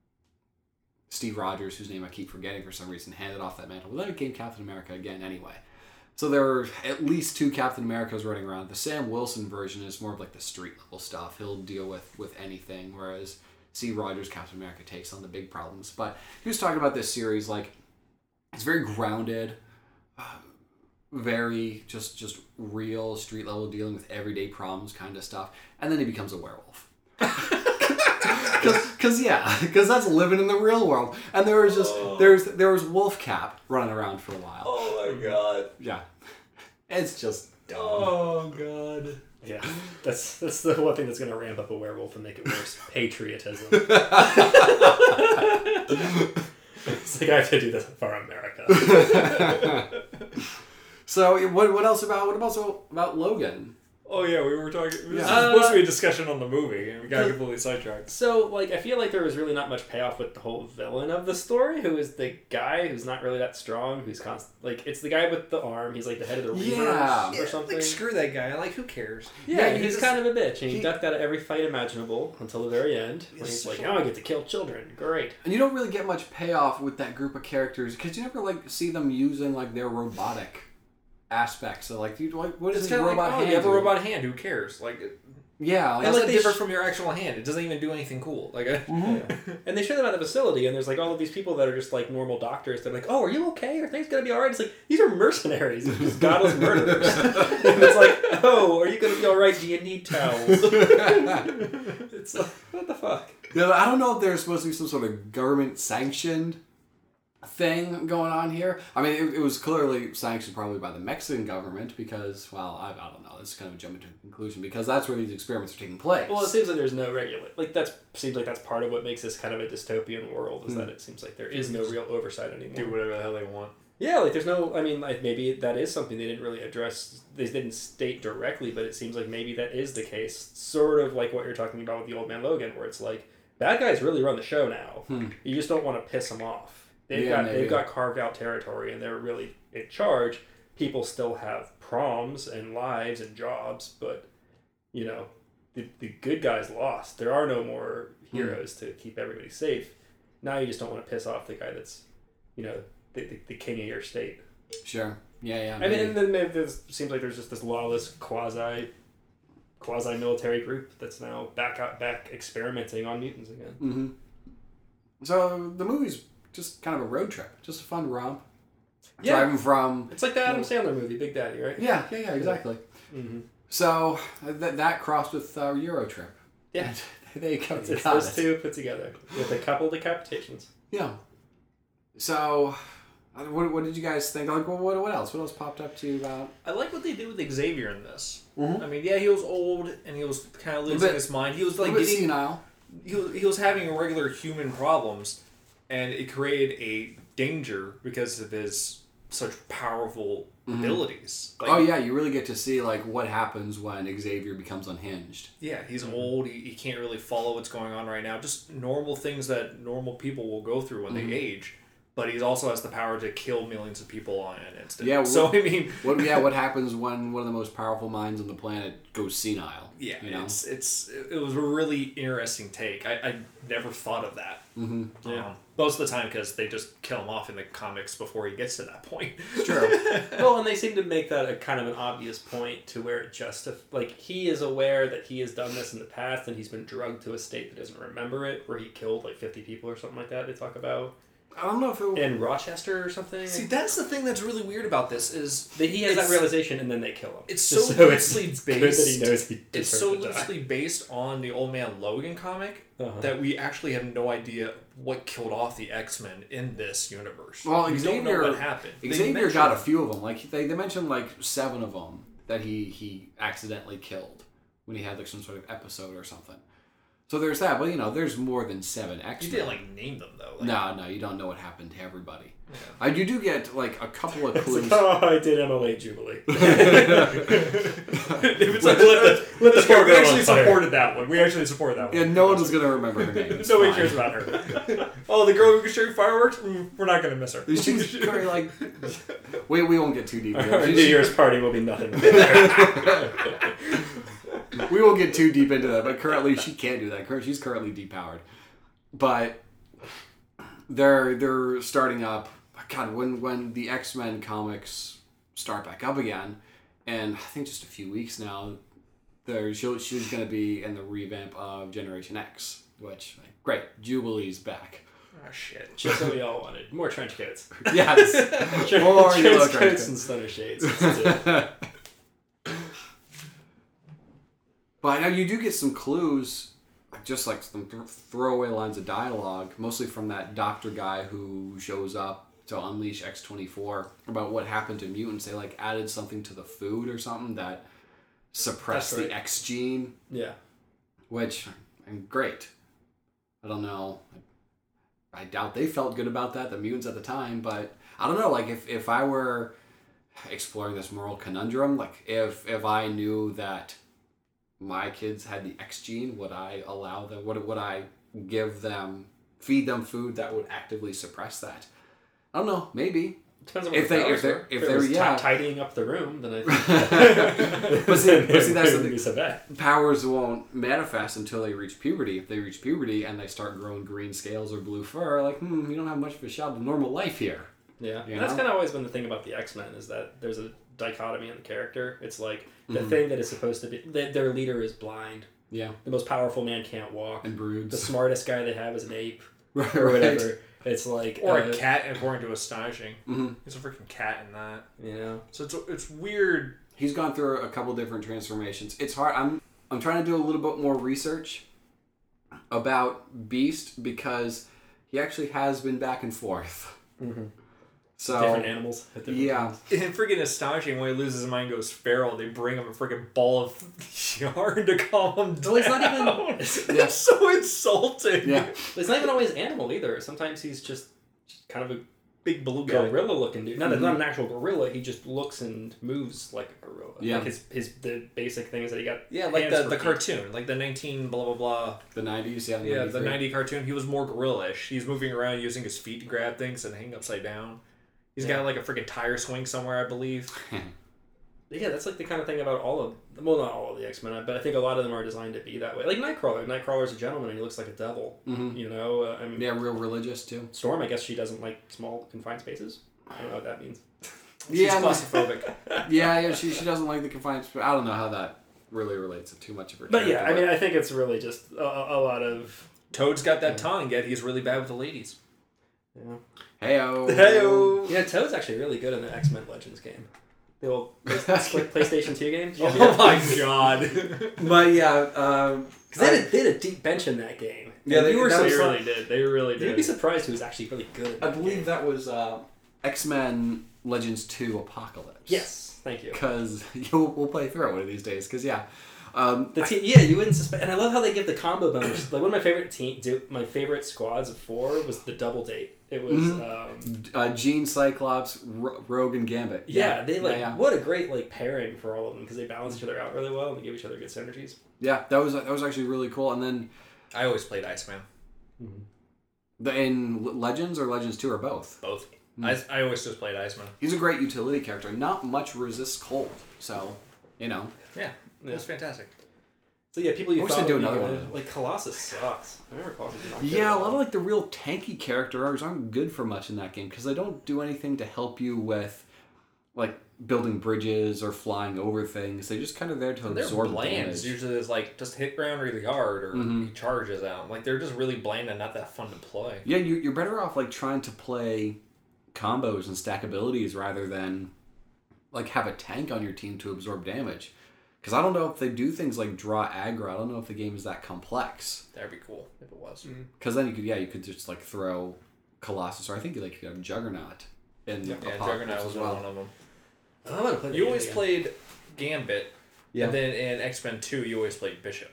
Steve Rogers, whose name I keep forgetting for some reason, handed off that mantle, but then became Captain America again anyway. So there are at least two Captain Americas running around. The Sam Wilson version is more of like the street level stuff. He'll deal with, with anything, whereas Steve Rogers Captain America takes on the big problems. But he was talking about this series, like, it's very grounded, uh, very just just real street level, dealing with everyday problems kind of stuff. And then he becomes a werewolf. Because yeah, because that's living in the real world. And there was just Oh. there's there was Wolf Cap running around for a while. Oh my god. Yeah, it's just dumb. Oh god. Yeah, that's that's the one thing that's going to ramp up a werewolf and make it worse. Patriotism. It's like, I have to do this for America. So what what else about what about about Logan? Oh yeah, we were talking. This Yeah. was supposed to be a discussion on the movie, and we got completely sidetracked. So, like, I feel like there was really not much payoff with the whole villain of the story, who is the guy who's not really that strong, who's constant. Like, it's the guy with the arm. He's like the head of the Reavers Yeah. or something. Like, screw that guy. Like, who cares? Yeah, Yeah, he he's just- kind of a bitch, and he, he- ducked out of every fight imaginable until the very end. When He's he's like, such "Now I get to kill children. Great." And you don't really get much payoff with that group of characters because you never like see them using like their robotic aspects. So like, you like what is It's this kind of robot like, oh, hand? you have a do? robot hand. Who cares? Like, Yeah, like, how's like that they different sh- from your actual hand? It doesn't even do anything cool. Like, I, Mhm. And they show them at the facility, and there's like all of these people that are just like normal doctors. They're like, "Oh, are you okay? Are things gonna be all right?" It's like these are mercenaries, they're just godless murderers. And it's like, "Oh, are you gonna be all right? Do you need towels?" It's like, what the fuck? Yeah, I don't know if there's supposed to be some sort of government sanctioned thing going on here. I mean, it, it was clearly sanctioned probably by the Mexican government because, well, I, I don't know. This is kind of jumping to a conclusion because that's where these experiments are taking place. Well, it seems like there's no regular. Like that's seems like that's part of what makes this kind of a dystopian world is Hmm. that it seems like there is no real oversight anymore. do whatever the hell they want. Yeah, like there's no. I mean, like maybe that is something they didn't really address. They didn't state directly, but it seems like maybe that is the case. Sort of like what you're talking about with the Old Man Logan, where it's like bad guys really run the show now. Hmm. You just don't want to piss them off. They've Yeah, got maybe. they've got carved out territory, and they're really in charge. People still have proms and lives and jobs, but you know, the the good guys lost. There are no more heroes to keep everybody safe. Now you just don't want to piss off the guy that's, you know, the, the, the king of your state. Sure. Yeah, yeah. I mean, maybe. and then maybe there's seems like there's just this lawless quasi quasi military group that's now back out back experimenting on mutants again. Mm-hmm. So the movie's just kind of a road trip, just a fun romp. Yeah. Driving from. It's like the Adam Sandler movie, Big Daddy, right? Yeah, yeah, yeah, exactly. Mm-hmm. So that that crossed with uh, Euro Trip. Yeah. There you go. It's, you it's got those it. two put together with a couple decapitations. Yeah. So, uh, what, what did you guys think? Like, what, what what else? What else popped up to you about? I like what they did with Xavier in this. Mhm. I mean, yeah, he was old and he was kind of losing bit- his mind. He was A like little bit getting, senile. he was, he was having regular human problems, and it created a danger because of his such powerful Mhm. abilities. Like, Oh yeah, you really get to see like what happens when Xavier becomes unhinged. Yeah, he's old. He, he can't really follow what's going on right now. Just normal things that normal people will go through when Mhm. they age. But he also has the power to kill millions of people on an instant. Yeah, So, what- I mean... What yeah, what happens when one of the most powerful minds on the planet goes senile? Yeah, you know. it's, it's, it was a really interesting take. I, I never thought of that. Mm-hmm. Yeah. Um, most of the time because they just kill him off in the comics before he gets to that point. It's true. Well, and they seem to make that a kind of an obvious point to where it justif- like he is aware that he has done this in the past and he's been drugged to a state that doesn't remember it, where he killed like fifty people or something like that. They talk about I don't know if it. in Rochester or something. See, that's the thing that's really weird about this is That he has it's- that realization and then they kill him. it's Just so it's loosely good that he based- knows he it's deserves so to die. loosely based on the Old Man Logan comic Uh-huh. that we actually have no idea what killed off the X-Men in this universe. Well, we don't know Xavier- what happened. They Xavier got a mentioned- few of them. Like they, they mentioned like seven of them that he he accidentally killed when he had like some sort of episode or something. So there's that, but you know, there's more than seven X-Men. You didn't like name them though. Like, No, no, you don't know what happened to everybody. Yeah. Uh, you do get like a couple of It's clues. like, oh, I did M L A Jubilee. If it's like, Let let the- let the okay, poor we girl actually on fire. supported that one. We actually supported that one. Yeah, no one's gonna remember her name. It's Nobody fine. cares about her. Oh, the girl who can shoot fireworks? Mm, we're not going to miss her. She's very like. We, we won't get too deep. into Our it. New Year's party will be nothing. We won't get too deep into that, but currently she can't do that. Cur- She's currently depowered. But they're they're starting up. God, when when the X-Men comics start back up again, and I think just a few weeks now, there she she's going to be in the revamp of Generation X, which great, Jubilee's back. Oh, shit. Just what we all wanted. More trench coats. Yes, Trench, more trench yellow coats trench and coats. stunner shades. That's it. But now you do get some clues, like just like some th- throwaway lines of dialogue, mostly from that doctor guy who shows up to unleash X twenty-four about what happened to mutants. They like added something to the food or something that suppressed That's right. the X gene, Yeah. which and great. I don't know. I doubt they felt good about that, the mutants at the time, but I don't know. Like if if I were exploring this moral conundrum. Like, if if I knew that my kids had the X gene, would I allow them? Would would I give them, feed them food that would actively suppress that? I don't know. Maybe. Depends on If what they the if powers they were. if it they're was yeah ti- tidying up the room, then I think. but see but see that's the It would thing. be so bad. Powers won't manifest until they reach puberty. If they reach puberty and they start growing green scales or blue fur, like, hmm, you don't have much of a shot at normal life here. Yeah, You and that's know? kind of always been the thing about the X-Men is that there's a dichotomy in the character. It's like the Mhm. thing that is supposed to be that their leader is blind. Yeah. The most powerful man can't walk. And broods. The smartest guy they have is an ape right. or whatever. It's like Or uh, a cat, according to Astonishing. Mm-hmm. He's a freaking cat in that. You know, So it's it's weird. He's gone through a couple different transformations. It's hard. I'm I'm trying to do a little bit more research about Beast because he actually has been back and forth. mm-hmm. So different animals. At different yeah. times. And freaking Astonishing, when he loses his mind, goes feral. They bring him a freaking ball of yarn to calm him down. Well, it's not even- It's, Yeah. so insulting. Yeah. It's not even always animal either. Sometimes he's just kind of a Big blue guy. gorilla looking dude. Not, Mhm. not an actual gorilla. He just looks and moves like a gorilla. Yeah. Like his his the basic thing is that he got Yeah, like hands the, for the feet. cartoon, like the nineteen blah blah blah. The nineties, yeah, the Yeah, the ninety-three. ninety cartoon. He was more gorilla-ish. He's moving around using his feet to grab things and hang upside down. He's Yeah. got like a freaking tire swing somewhere, I believe. Yeah, that's like the kind of thing about all of well, not all of the X-Men, but I think a lot of them are designed to be that way. Like Nightcrawler. Nightcrawler's a gentleman and he looks like a devil. hmm You know, uh, I mean, Yeah, real religious too. Storm. I guess she doesn't like small confined spaces. I don't know what that means. She's Yeah, claustrophobic. Yeah, yeah. She she doesn't like the confined space. I don't know how that really relates to too much of her. But yeah, I character, mean, I think it's really just a, a a lot of Toad's got that Yeah. tongue, yet he's really bad with the ladies. you know. Heyo. Heyo. Yeah, Toad's actually really good in the X-Men Legends game. The old Play- PlayStation two game. Yeah. Oh my god. But yeah, um, Because they, had a- they had a deep bench in that game. Yeah, And they- you were that so was really really did. They really You'd did. be surprised who was actually really good. At I that believe game. that was uh, X-Men Legends two Apocalypse. Yes, thank you. Because we'll, we'll play through it one of these days. Because yeah, um, The te- yeah, you wouldn't suspect. And I love how they give the combo bonus. Like one of my favorite team, do, my favorite squads of four was the double date. It was. Mhm. Um, uh, Jean, Cyclops, Ro- Rogue, and Gambit. yeah, they like yeah, yeah. what a great like pairing for all of them because they balance each other out really well and they give each other good synergies. Yeah, that was that was actually really cool. And then I always played Iceman. the in L- Legends or Legends two or both. Both. Hmm. I, I always just played Iceman. He's a great utility character. Not much resists cold, so you know. Yeah. Yeah. It was fantastic. So yeah, people you I wish thought they'd do would be another good- one of them. like Colossus sucks. I remember Colossus did not good Yeah, at a lot all. of like the real tanky character arcs aren't good for much in that game because they don't do anything to help you with like building bridges or flying over things. They're just kind of there to They're absorb bland. damage. Usually it's like just hit ground really hard or Mhm. he charges out. Like they're just really bland and not that fun to play. Yeah, you, you're better off like trying to play combos and stack abilities rather than like have a tank on your team to absorb damage. Because I don't know if they do things like draw aggro. I don't know if the game is that complex. That'd be cool if it was. Because then you could, yeah, you could just like throw Colossus, or I think you like you could have Juggernaut in Yeah, Apocalypse Juggernaut as was well. one of them. I want to play. the You game always again. played Gambit, Yeah, and then in X-Men two, you always played Bishop.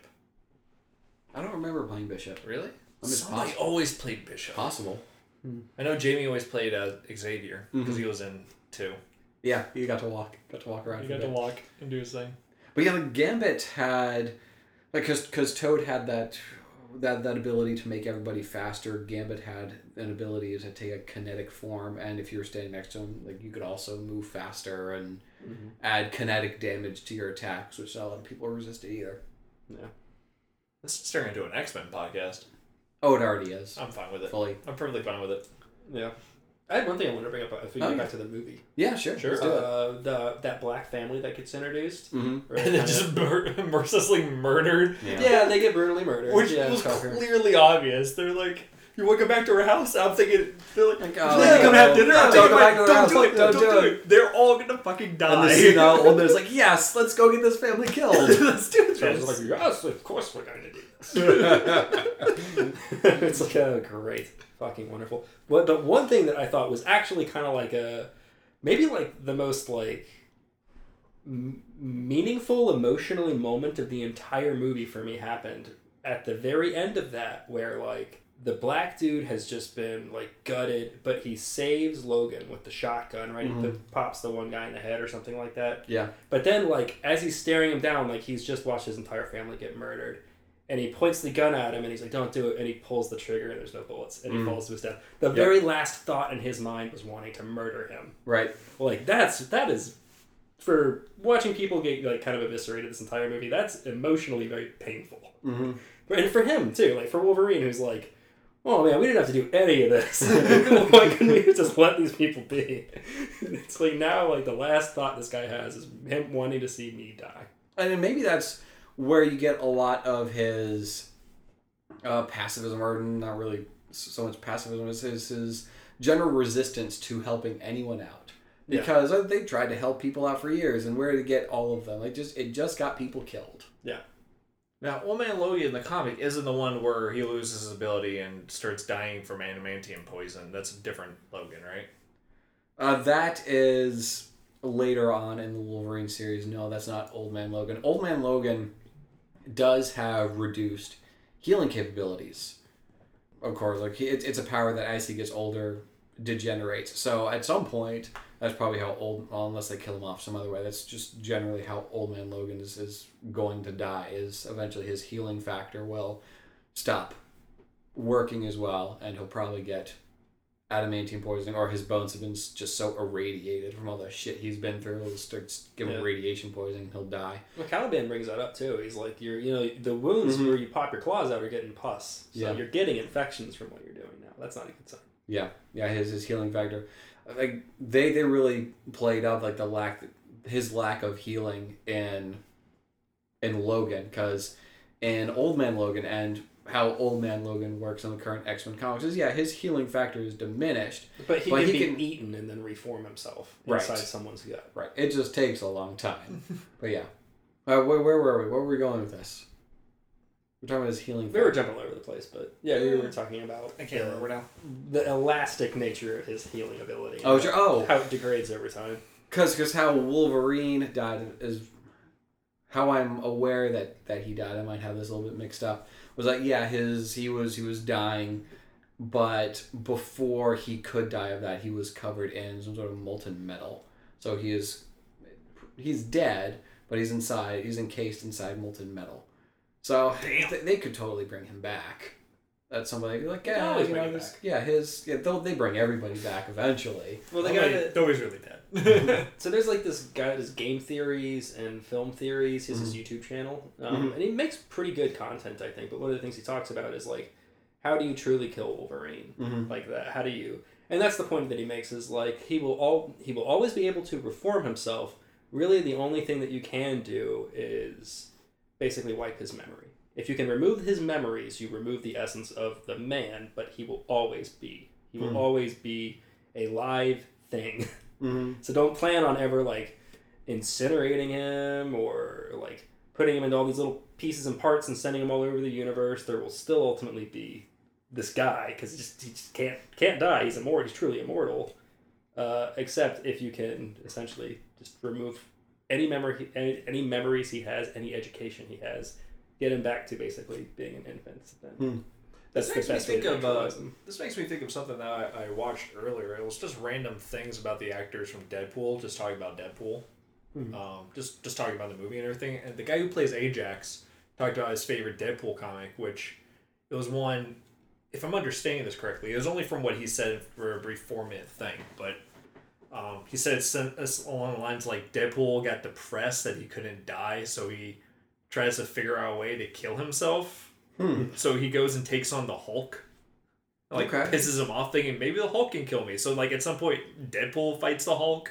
I don't remember playing Bishop. Really? I mean, it's Somebody possible. always played Bishop. Possible. I know Jamie always played uh, Xavier because Mhm. he was in two. Yeah, you got to walk, got to walk around. You for a got to bit. walk and do his thing. But yeah, like Gambit had, like, because because Toad had that that that ability to make everybody faster. Gambit had an ability to take a kinetic form, and if you were standing next to him, like you could also move faster and Mhm. add kinetic damage to your attacks, which not a lot of people resisted either. Yeah. This is turning into an X-Men podcast. Oh, it already is I'm fine with it. fully. I'm perfectly fine with it. Yeah. I had one thing I wanted to bring up if we Oh, go yeah. back to the movie. Yeah, sure, Sure. let's do it. Uh, the that black family that gets introduced. Mm-hmm. Or And then kinda- just mur- mercilessly murdered, yeah, they get brutally murdered. which yeah, was Tucker. clearly obvious. They're like, "You want to go back to her house?" I'm thinking, they're like, Like, "Would oh, you like to come have dinner?" no, I'm don't thinking, go back to her "Don't house. do it! Don't Don't, do do it." it! They're all gonna fucking die." And the senile old man's like, yes, let's go get this family killed. Let's do So I was this. like, yes, of course we're going to do this. It's like, oh, great. Fucking wonderful. But, but one thing that I thought was actually kind of like a, maybe like the most like m- meaningful, emotionally moment of the entire movie for me happened at the very end of that, where like the black dude has just been like gutted, but he saves Logan with the shotgun, right? Mm-hmm. He pops the one guy in the head or something like that. Yeah. But then, like, as he's staring him down, like, he's just watched his entire family get murdered. And he points the gun at him, and he's like, don't do it. And he pulls the trigger, and there's no bullets. And he Mm. falls to his death. The Yep. very last thought in his mind was wanting to murder him. Right. Like, that's, that is, for watching people get, like, kind of eviscerated this entire movie, that's emotionally very painful. Mm-hmm. And for him, too. Like, for Wolverine, who's like, oh man, we didn't have to do any of this. Why couldn't we just let these people be? It's like now, like, the last thought this guy has is him wanting to see me die. And then maybe that's where you get a lot of his uh, pacifism, or not really so much pacifism, as his, his general resistance to helping anyone out. Because yeah. they tried to help people out for years, and where did it get all of them? Like, just it just got people killed. Yeah. Now, Old Man Logan in the comic isn't the one where he loses his ability and starts dying from adamantium poison. That's a different Logan, right? Uh, that is later on in the Wolverine series. No, that's not Old Man Logan. Old Man Logan does have reduced healing capabilities. Of course, like he, it's, it's a power that as he gets older degenerates. So at some point, that's probably how old, well, unless they kill him off some other way, that's just generally how Old Man Logan is, is going to die, is eventually his healing factor will stop working as well, and he'll probably get adamantium poisoning, or his bones have been just so irradiated from all the shit he's been through, he'll start giving yeah. radiation poisoning, he'll die. Well, Caliban brings that up too. He's like, you're, you know, the wounds mm-hmm. where you pop your claws out are getting pus. So yeah. you're getting infections from what you're doing now. That's not a good sign. Yeah, yeah, his his healing factor. Like they, they really played up like the lack, his lack of healing in, in Logan, because in Old Man Logan and how Old Man Logan works in the current X-Men comics is, yeah, his healing factor is diminished. But he but can he be can eaten and then reform himself right. inside someone's gut. Right. It just takes a long time. But yeah. Uh, where, where were we? Where were we going with this? We're talking about his healing factor. We were jumping all over the place, but yeah, we were talking about I can't the, remember now. The elastic nature of his healing ability. Oh, sure. Oh. How it degrades over time. Because how Wolverine died is how I'm aware that, that he died. I might have this a little bit mixed up. Was like, yeah, his he was he was dying, but before he could die of that, he was covered in some sort of molten metal. So he is he's dead, but he's inside. He's encased inside molten metal. So th- they could totally bring him back. That's somebody like yeah, you know, this, yeah, his yeah, they'll they bring everybody back eventually. Well, the Nobody, guy that nobody's really dead. So there's like this guy that does game theories and film theories. He has mm-hmm. his YouTube channel, um, mm-hmm. and he makes pretty good content, I think. But one of the things he talks about is like, how do you truly kill Wolverine mm-hmm. like that? How do you? And that's the point that he makes is like he will all he will always be able to reform himself. Really, the only thing that you can do is basically wipe his memory. If you can remove his memories, you remove the essence of the man, but he will always be. He will mm-hmm. always be a live thing. Mm-hmm. So don't plan on ever, like, incinerating him or, like, putting him into all these little pieces and parts and sending him all over the universe. There will still ultimately be this guy, because he just, he just can't, can't die. He's immortal. He's truly immortal. Uh, except if you can essentially just remove any memory, any, any memories he has, any education he has, get him back to basically being an infant. Then hmm. that's this the makes best me way think to of uh, neutralize him. This makes me think of something that I, I watched earlier. It was just random things about the actors from Deadpool, just talking about Deadpool, Mm-hmm. um, just just talking about the movie and everything. And the guy who plays Ajax talked about his favorite Deadpool comic, which it was one. If I'm understanding this correctly, it was only from what he said for a brief four minute thing, but. Um, he said it's, it's along the lines like Deadpool got depressed that he couldn't die, so he tries to figure out a way to kill himself. Hmm. So he goes and takes on the Hulk. Like, okay. pisses him off thinking, maybe the Hulk can kill me. So, like, at some point, Deadpool fights the Hulk.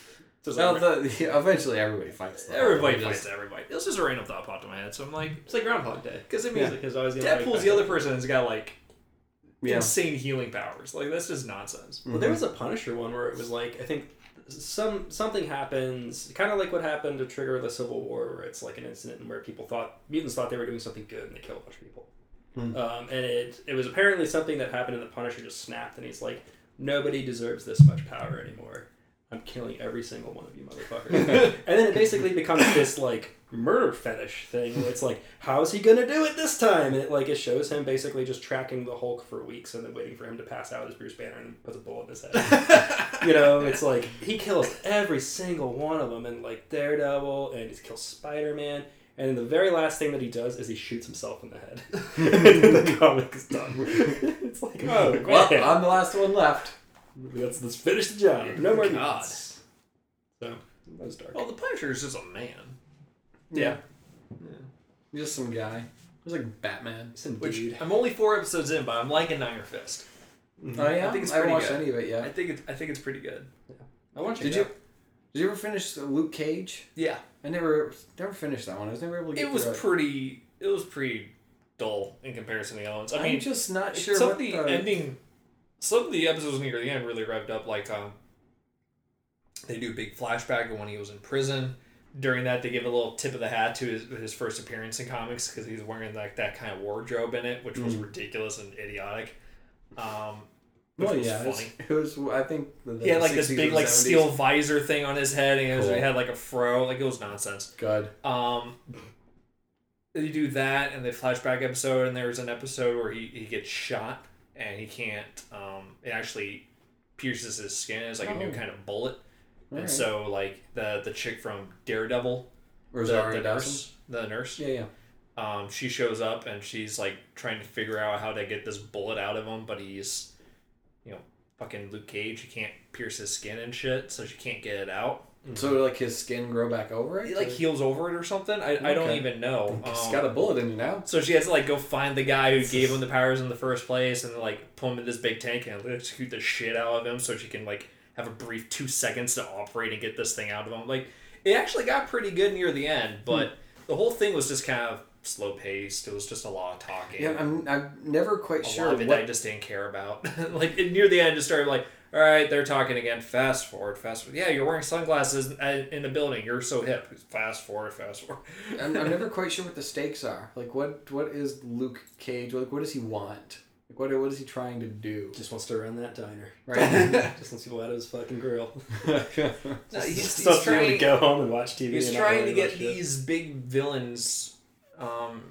So well, the, yeah, eventually everybody fights the Everybody Hulk. fights everybody. This is a random thought popped in my head, so I'm like... It's like Groundhog Day. Because it means yeah. Because always Deadpool's the other person who's got, like, yeah. insane healing powers. Like, that's just nonsense. Well, mm-hmm. there was a Punisher one where it was like, I think some something happens, kind of like what happened to trigger the Civil War, where it's like an incident where people thought, mutants thought they were doing something good and they kill a bunch of people. Hmm. Um, and it it was apparently something that happened and the Punisher just snapped and he's like, nobody deserves this much power anymore. I'm killing every single one of you motherfuckers. And then it basically becomes this like murder fetish thing where it's like, how's he gonna do it this time? And it like it shows him basically just tracking the Hulk for weeks and then waiting for him to pass out as Bruce Banner and puts a bullet in his head. You know, it's like he kills every single one of them, and like Daredevil, and he kills Spider-Man, and then the very last thing that he does is he shoots himself in the head. And then the comic is done. It's like, oh, Well, man. I'm the last one left. Let's, let's finish the job. No more God. mutants. So, that was dark. Well, the Punisher is just a man. Yeah. yeah. Just some guy. He's like Batman. Yes, indeed. Which I'm only four episodes in, but I'm liking Iron Fist. Mm-hmm. Oh yeah, I think it's I haven't pretty watched good. any of it yet. I think it's I think it's pretty good. I want Did you? Did you ever finish Luke Cage? Yeah, I never, never finished that one. I was never able to get. it was through pretty. It was pretty dull in comparison to the other ones. I I'm mean, just not sure some what of the, the ending, some of the episodes near the end really revved up. Like, um, they do a big flashback of when he was in prison. During that, they give a little tip of the hat to his, his first appearance in comics because he's wearing like that kind of wardrobe in it, which was Mm. ridiculous and idiotic. Um, which Well, was yeah, it's- funny. it was. I think the, the He had like this sixties big or like seventies. steel visor thing on his head, and he, was, Cool. he had like a fro. Like it was nonsense. Good. Um, they do that, and the flashback episode, and there's an episode where he, he gets shot, and he can't. Um, it actually pierces his skin. It's like a new Oh. kind of bullet, and Alright. so like the the chick from Daredevil, the, Rosario the Dawson. nurse, the nurse, Yeah, yeah. um, she shows up, and she's like trying to figure out how to get this bullet out of him, but he's, you know, fucking Luke Cage. He can't pierce his skin and shit, so she can't get it out. So like his skin grow back over it? He like heals over it or something. I, I don't Okay. even know. It's Um, got a bullet in it now. So she has to like go find the guy who gave him the powers in the first place, and like pull him in this big tank and execute the shit out of him, so she can like have a brief two seconds to operate and get this thing out of him. Like it actually got pretty good near the end, but Hmm. the whole thing was just kind of slow paced. It was just a lot of talking. Yeah, I'm. I'm never quite a sure lot of it what. I just didn't care about. Like it, near the end, it just started like, all right, they're talking again. Fast forward, fast forward. Yeah, you're wearing sunglasses in the building. You're so hip. Fast forward, fast forward. I'm, I'm never quite sure what the stakes are. Like, what what is Luke Cage? Like, what does he want? Like, what what is he trying to do? Just wants to run that diner. Right. Just wants people out of his fucking grill. No, Just, he's- just he's wants to be able trying- to go home and watch T V. He's and not trying worry to get about shit. these big villains um,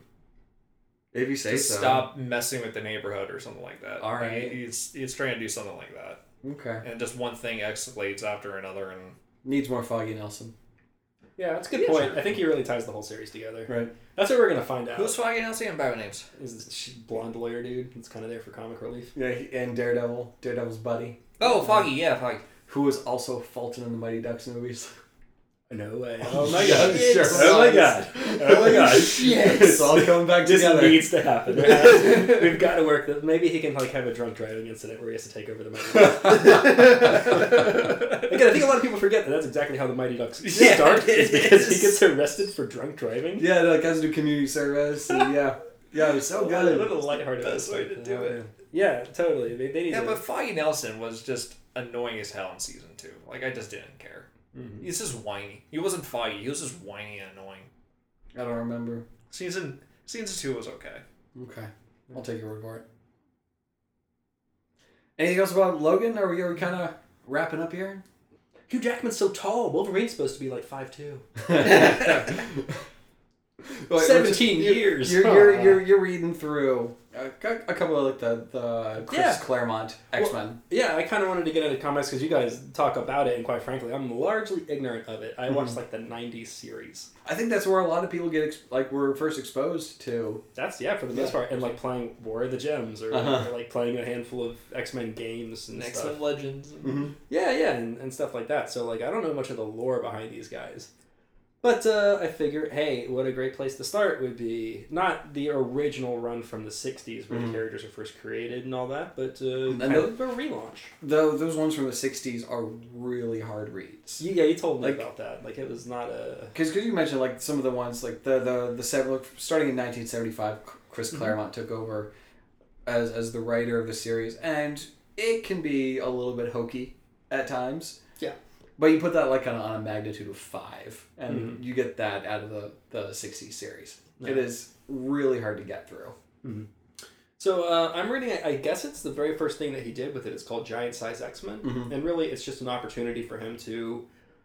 if you say to so. stop messing with the neighborhood or something like that. All right. He- He's he's trying to do something like that, Okay. and just one thing escalates after another, and Needs more Foggy Nelson. Yeah, that's a good Yeah, point. sure. I think he really ties the whole series together. Right. That's what we're gonna find out. who's Foggy Nelson and Bio names? Is this sh- blonde lawyer dude? It's kind of there for comic relief. Yeah, he- and Daredevil, Daredevil's buddy, Oh, Foggy, yeah, Foggy. who was also Fulton in the Mighty Ducks movies. No way. Oh my Yeah, god. sure Oh my was. god. Oh my god. Shit! It's all coming back This together. needs to happen. There has- We've got to work that. Maybe he can like have a drunk driving incident where he has to take over the Mighty Ducks. Again, I think a lot of people forget that that's exactly how the Mighty Ducks Yeah, start. it Is because he is. gets arrested for drunk driving. Yeah, like guys who do community service. And yeah, yeah, it was so What a good. little lighthearted. Best way to episode. do it. Yeah, totally. They, they need Yeah, to. but Foggy Nelson was just annoying as hell in season two. Like, I just didn't care. Mhm. He's just whiny. He wasn't foggy. He was just whiny and annoying. I don't remember. Season season two was okay. Okay, I'll take your word for it. Anything else about Logan? Are we, are we kind of wrapping up here? Hugh Jackman's so tall. Wolverine's supposed to be like five two. Well, Seventeen you're- years. You're you're, Aw. you're, you're reading through a, a couple of like the the Chris Yeah. Claremont X Men. Yeah, I kind of wanted to get into comics because you guys talk about it, and quite frankly, I'm largely ignorant of it. I Mhm. watched like the nineties series. I think that's where a lot of people get ex- like were first exposed to. That's yeah, for the most Yeah. part, and like playing War of the Gems or, Uh-huh. or like playing a handful of X Men games and Next stuff. X Men Legends. Mm-hmm. Yeah, yeah, and, and stuff like that. So like I don't know much of the lore behind these guys. But uh, I figure, hey, what a great place to start would be not the original run from the sixties where Mhm. the characters are first created and all that, but uh, And kind the- of a relaunch. Though those ones from the sixties are really hard reads. Yeah, you told me Like- about that. Like it was not a. Because you mentioned like some of the ones like the the the seven like, starting in nineteen seventy-five, Chris Mhm. Claremont took over as as the writer of the series, and it can be a little bit hokey at times. Yeah. But you put that like on, on a magnitude of five, and Mhm. you get that out of the the sixties series. Yeah. It is really hard to get through. So uh, I'm reading. I guess it's the very first thing that he did with it. It's called Giant Size X Men, Mhm. and really, it's just an opportunity for him to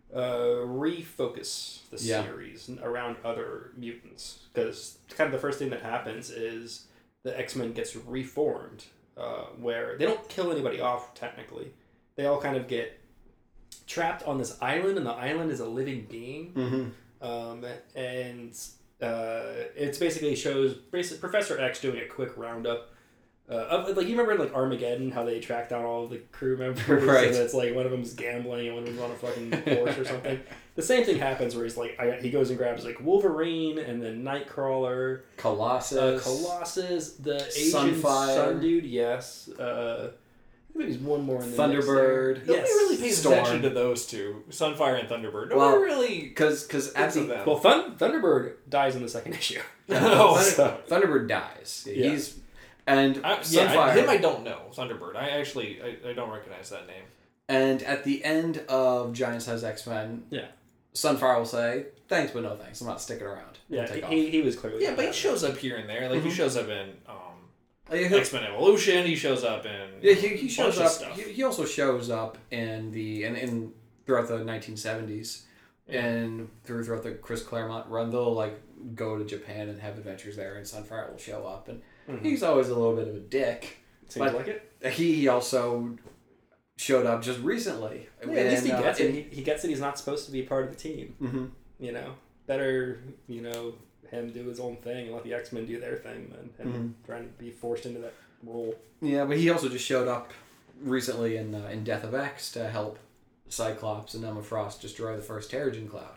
uh, refocus the Yeah. series around other mutants. Because kind of the first thing that happens is the X-Men gets reformed, uh, where they don't kill anybody off, technically. They all kind of get trapped on this island, and the island is a living being. Mm-hmm. Um, and uh, it's basically shows basically Professor X doing a quick roundup. Uh, of, like you remember in like Armageddon how they track down all of the crew members, Right. and it's like one of them's gambling and one of them's on a fucking Porsche or something. The same thing happens where he's like I, he goes and grabs like Wolverine and then Nightcrawler, Colossus. uh, Colossus, the Asian Sunfire. Sun dude, yes. Uh, I think there's one more in the Thunderbird. Mix Nobody there. Yes. really pays Storm. attention to those two, Sunfire and Thunderbird. Nobody Well, really Because because at thinks of the them. Well, Thun- Thunderbird dies in the second issue. No. Thunder, Thunderbird dies. Yeah. He's and I, yeah, Sunfire. I, him I don't know. Thunderbird. I actually I, I don't recognize that name. And at the end of Giant Size X-Men, Yeah. Sunfire will say, "Thanks, but no thanks. I'm not sticking around." Yeah, I'll take off." he, he was clearly. Yeah, but he shows up here and there. Like he Mhm. shows up in um, Oh, yeah, he'll- X Men Evolution. He shows up in Yeah, he, he shows bunch of up. stuff. He, he also shows up in the in, in throughout the nineteen seventies, and through throughout the Chris Claremont run, they'll like go to Japan and have adventures there, and Sunfire will show up, and Mhm. he's always a little bit of a dick. Seems but- like it. He also showed up just recently. Yeah, at least he in, uh, gets in- it. He, he gets it. He's not supposed to be part of the team. Mhm. You know, better you know him do his own thing and let the X Men do their thing than him trying to be forced into that role. Yeah, but he also just showed up recently in uh, in Death of X to help Cyclops and Emma Frost destroy the first Terrigen Cloud.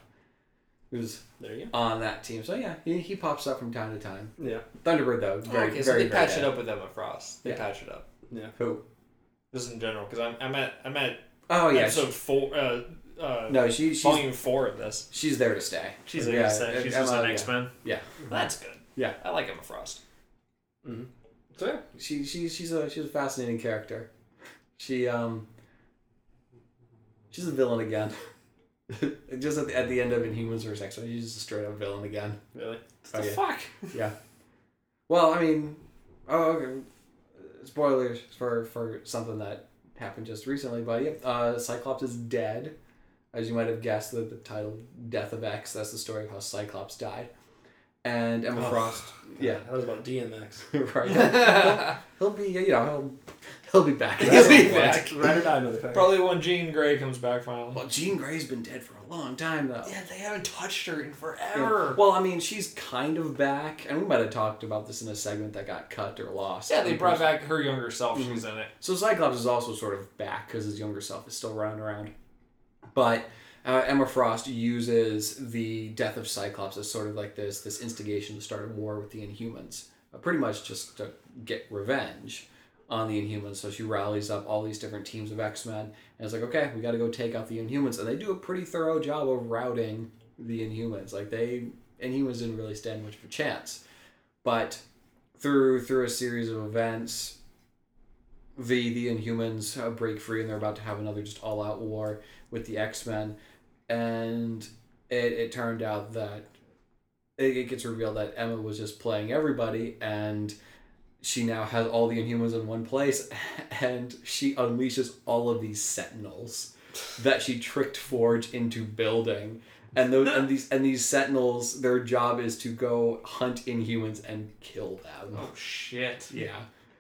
He was There you on that team, so yeah, he, he pops up from time to time. go. Yeah. Thunderbird though, Oh, very okay, so very they very patch it bad. up with Emma Frost. They Yeah. patch it up. Yeah. Who? Just in general, because I'm I'm at I'm at Oh yeah, episode she, four. Uh, uh, no, she she's volume four of this. she's there to stay. She's Yeah, there to say she's just Emma, an yeah. X Men. Yeah. That's good. Yeah. I like Emma Frost. Mm-hmm. So yeah. She she she's a she's a fascinating character. She um. She's a villain again. Just at the, at the end of Inhumans versus X-Men, she's just a straight up villain again. Really. Oh, the yeah. fuck? Yeah. Well, I mean, oh, okay. Spoilers for, for something that happened just recently, but yeah, uh, Cyclops is dead. As you might have guessed, the, the title Death of X, that's the story of how Cyclops died. And Emma Oh. Frost, yeah, That was about D M X. right. he'll, he'll be, you know, he'll, he'll be back. He'll be But- back. Ride or die, motherfucker. Probably when Jean Grey comes back finally. Well, Jean Grey's been dead for a long time, though. Yeah, they haven't touched her in Yeah. forever. Well, I mean, she's kind of back, and we might have talked about this in a segment that got cut or lost. Yeah, they brought back her younger self. Mhm. She's in it. So Cyclops is also sort of back because his younger self is still running around. But uh, Emma Frost uses the death of Cyclops as sort of like this this instigation to start a war with the Inhumans. Uh, pretty much just to get revenge on the Inhumans. So she rallies up all these different teams of X-Men and it's like, okay, we got to go take out the Inhumans. And they do a pretty thorough job of routing the Inhumans. Like they Inhumans didn't really stand much of a chance. But through through a series of events, the the Inhumans uh, break free and they're about to have another just all out war with the X-Men, and it, it turned out that it, it gets revealed that Emma was just playing everybody, and she now has all the Inhumans in one place, and she unleashes all of these Sentinels that she tricked Forge into building. And those and these and these Sentinels, their job is to go hunt Inhumans and kill them. Oh shit. Yeah.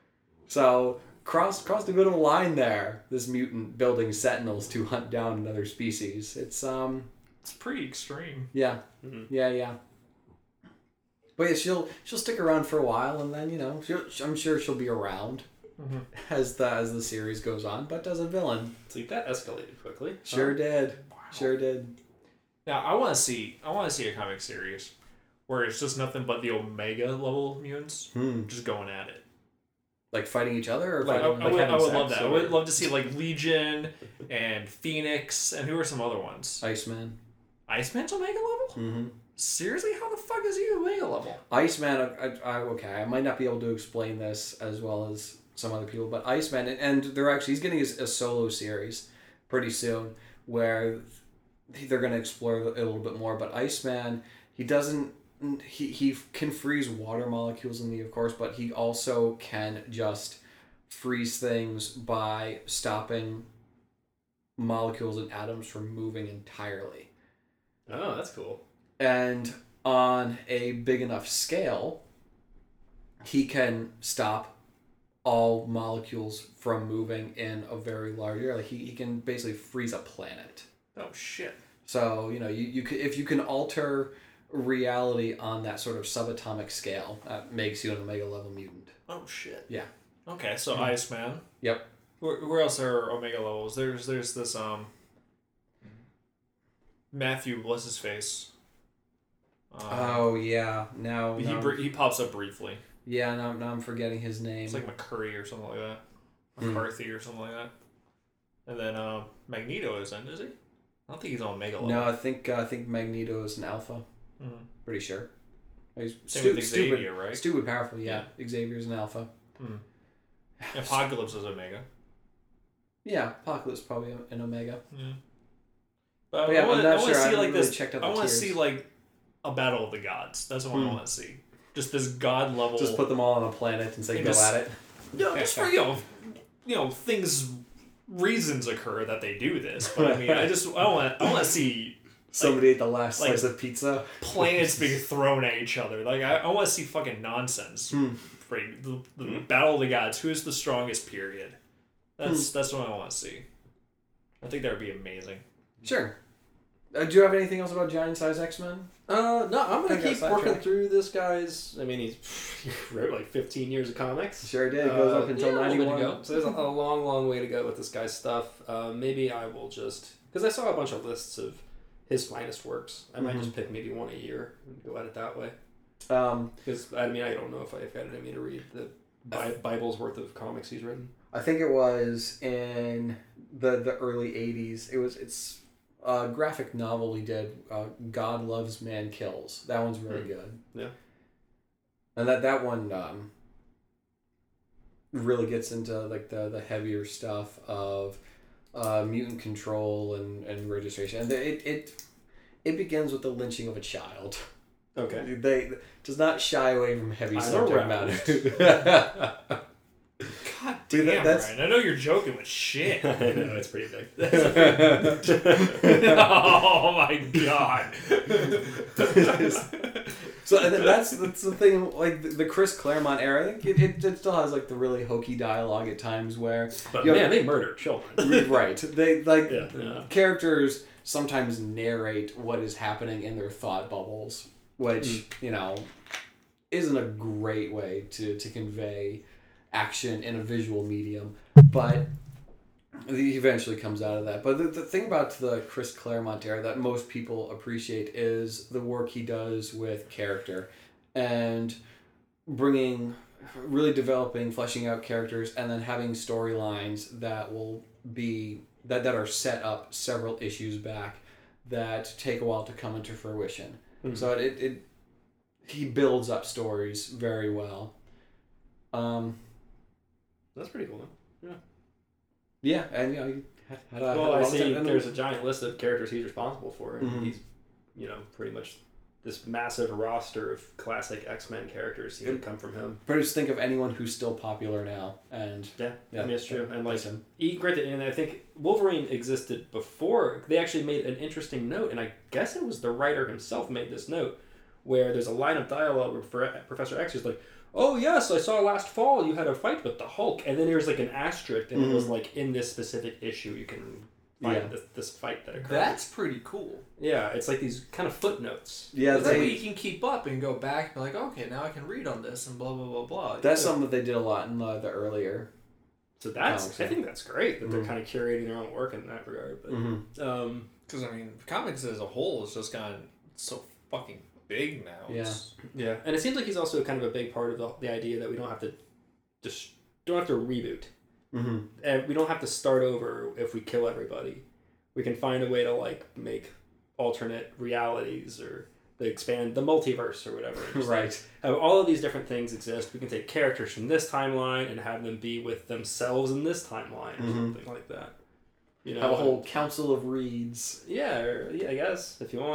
So crossed crossed a bit of a line there. This mutant building Sentinels to hunt down another species. It's um It's pretty extreme. yeah Mhm. yeah yeah. But yeah, she'll she'll stick around for a while, and then you know she'll, I'm sure she'll be around Mhm. as the as the series goes on. But as a villain, See, that escalated quickly. sure Huh? did, sure did. Now I want to see. I want to see a comic series where it's just nothing but the Omega level mutants Hmm. just going at it. Like fighting each other, or Like, I, fighting, I would, I having would love sex that. I or- would love to see like Legion and Phoenix and who are some other ones? Iceman. Iceman's Omega level? Mm-hmm. Seriously, how the fuck is he Omega level? Iceman, I, I, I- okay, I might not be able to explain this as well as some other people, but Iceman, and, and they're actually, he's getting a, a solo series pretty soon where they're going to explore it a little bit more, but Iceman, he doesn't, he, he can freeze water molecules in the, of course, but he also can just freeze things by stopping molecules and atoms from moving entirely. Oh, that's cool. And on a big enough scale, he can stop all molecules from moving in a very large area. Like he, he can basically freeze a planet. Oh shit. So, you know, you, you could, if you can alter reality on that sort of subatomic scale, that makes you an Omega level mutant. Oh shit. Yeah. Okay, so Mhm. Iceman. Yep. Where, where else are Omega levels? There's there's this um Matthew, bless his face. Um, Oh yeah. Now, he now br- he pops up briefly. yeah. Now, now I'm forgetting his name. It's like McCurry or something like that, Hmm. McCarthy or something like that. And then um, Magneto isn't, is he? I don't think he's on Omega level. No, I think uh, I think Magneto is an alpha. Mhm. Pretty sure. He's Same stu- with stupid, Xavier, right? stupid powerful. Yeah. Xavier's an alpha. Hmm. Apocalypse is Omega. Yeah, Apocalypse probably an Omega. Yeah. But, But yeah, I want I'm to not see sure. I like haven't really this. checked out I the want to tiers. see like a battle of the gods. That's what I Hmm. want to see. Just this god level. Just put them all on a planet and say And go just- at it. No, just for you know, you know, things, reasons occur that they do this. But I mean, I just I want I want to see Somebody ate the last like- slice of pizza. planets being thrown at each other. Like I, I want to see fucking nonsense. Hmm. For the, the battle of the gods. Who is the strongest? Period. That's that's what I want to see. I think that would be amazing. Sure. Uh, do you have anything else about Giant Size X-Men? Uh, no, I'm gonna I got keep working sidetracked. through this guy's. I mean, he's he wrote like fifteen years of comics. Sure did. It goes Uh, up until yeah, a little bit to ninety-one. go. So there's a, a long, long way to go with this guy's stuff. Uh, maybe I will just because I saw a bunch of lists of his finest works. I might Mhm. just pick maybe one a year and go at it that way. Um, Because I mean, I don't know if I've got it in me to read the Bi- Bible's worth of comics he's written. I think it was in the the early eighties. It was it's a graphic novel he did. Uh, God Loves, Man Kills. That one's really Hmm. good. Yeah. And that that one um, really gets into like the the heavier stuff of uh, mutant control and, and registration. And it it it begins with the lynching of a child. Okay. They does not shy away from heavy I'm subject aroused. matter. God Dude, that- damn, that's- Ryan. I know you're joking with shit. I know it's pretty big. Oh my god. So and then that's that's the thing. Like the, the Chris Claremont era, I think it, it, it still has like the really hokey dialogue at times where But you know, man, they murder children. right. They like Yeah, yeah. characters sometimes narrate what is happening in their thought bubbles, which Mm. you know isn't a great way to to convey action in a visual medium, but he eventually comes out of that. But the, the thing about the Chris Claremont era that most people appreciate is the work he does with character and bringing, really developing, fleshing out characters, and then having storylines that will be that, that are set up several issues back that take a while to come into fruition. Mhm. So it, it, it he builds up stories very well. Um, That's pretty cool. yeah, and you know, you had, had a, Well, had a I long see time- and there's a giant list of characters he's responsible for, and Mhm. he's, you know, pretty much this massive roster of classic X-Men characters seem to come from him. But just think of anyone who's still popular now, and Yeah, yeah, I mean, it's true. And like, that's him. he, granted, and I think Wolverine existed before. They actually made an interesting note, and I guess it was the writer himself made this note, where there's a line of dialogue where Pro- Professor X is like, "Oh yes, I saw last fall you had a fight with the Hulk," and then there's like an asterisk, and Mhm. it was like, in this specific issue you can find Yeah. this, this fight that occurred. That's pretty cool. Yeah, it's like these kind of footnotes. Yeah, It's like they, you can keep up and go back and be like, okay, now I can read on this and blah blah blah blah. that's Yeah. something that they did a lot in the, the earlier. So that's, Oh, okay. I think that's great that they're Mhm. kind of curating their own work in that regard. But Mm-hmm. um, Because I mean, comics as a whole has just gotten so fucking big now. Yeah. It's- yeah, and it seems like he's also kind of a big part of the, the idea that we don't have to just don't have to reboot. Mm-hmm. And we don't have to start over if we kill everybody. We can find a way to like make alternate realities or the expand the multiverse or whatever. Just, like, Right. have all of these different things exist. We can take characters from this timeline and have them be with themselves in this timeline or Mhm. something like that. You know, Have a whole council of reeds. yeah, or, yeah, I guess if you want.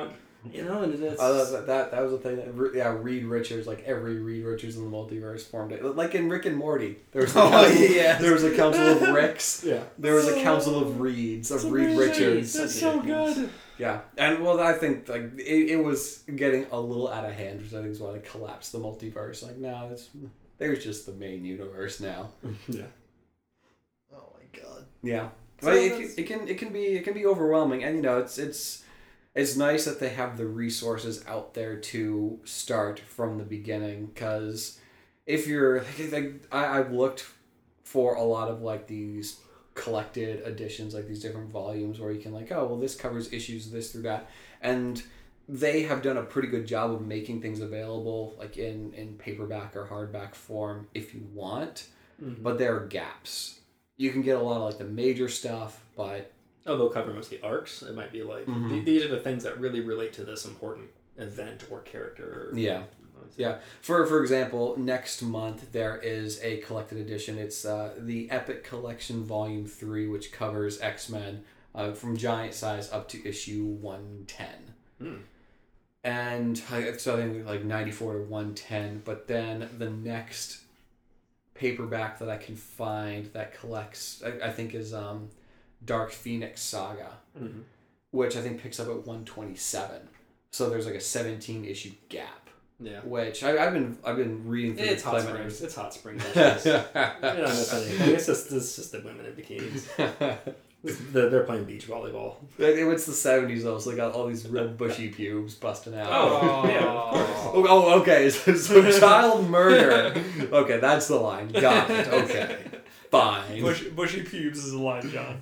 You know, and it's Uh, that, that that was the thing. That, yeah, Reed Richards, like every Reed Richards in the multiverse formed it. Like in Rick and Morty, there was a Oh, council, yes. there was a council of Ricks. yeah. There was a council of Reeds of Reed amazing. Richards. That's so good. Yeah, and well, I think like it, it was getting a little out of hand, which I think is why they collapsed the multiverse. Like, no, it's there's just the main universe now. Yeah. Oh my god. Yeah, So but it, that's- it can it can be it can be overwhelming, and you know it's it's it's nice that they have the resources out there to start from the beginning. Because if you're like, like I I've looked for a lot of like these collected editions, like these different volumes where you can like, oh well, this covers issues this through that, and they have done a pretty good job of making things available like in in paperback or hardback form if you want, Mm-hmm. but there are gaps. You can get a lot of like the major stuff, but Oh, they'll cover mostly arcs. It might be like Mhm. th- these are the things that really relate to this important event or character. Or, yeah. Yeah. For for example, next month there is a collected edition. It's uh, the Epic Collection Volume Three, which covers X-Men uh, from Giant Size up to issue one ten. Hmm. And I- so I think like ninety-four to one ten. But then the next paperback that I can find that collects, I, I think, is um, Dark Phoenix Saga, Mm-hmm. which I think picks up at one twenty-seven. So there's like a seventeen issue gap. Yeah. Which I, I've been I've been reading through It's the hot Clement springs. It's hot springs. Yeah. You're not missing anything. It's just it's just the women in bikinis. They're, they're playing beach volleyball. It's the seventies though, so they got all these real bushy pubes busting out. Oh, yeah, of course. Oh, oh, okay. So, so child murder. Okay, that's the line. Got it. Okay, fine. Bush, bushy pubes is a line, John.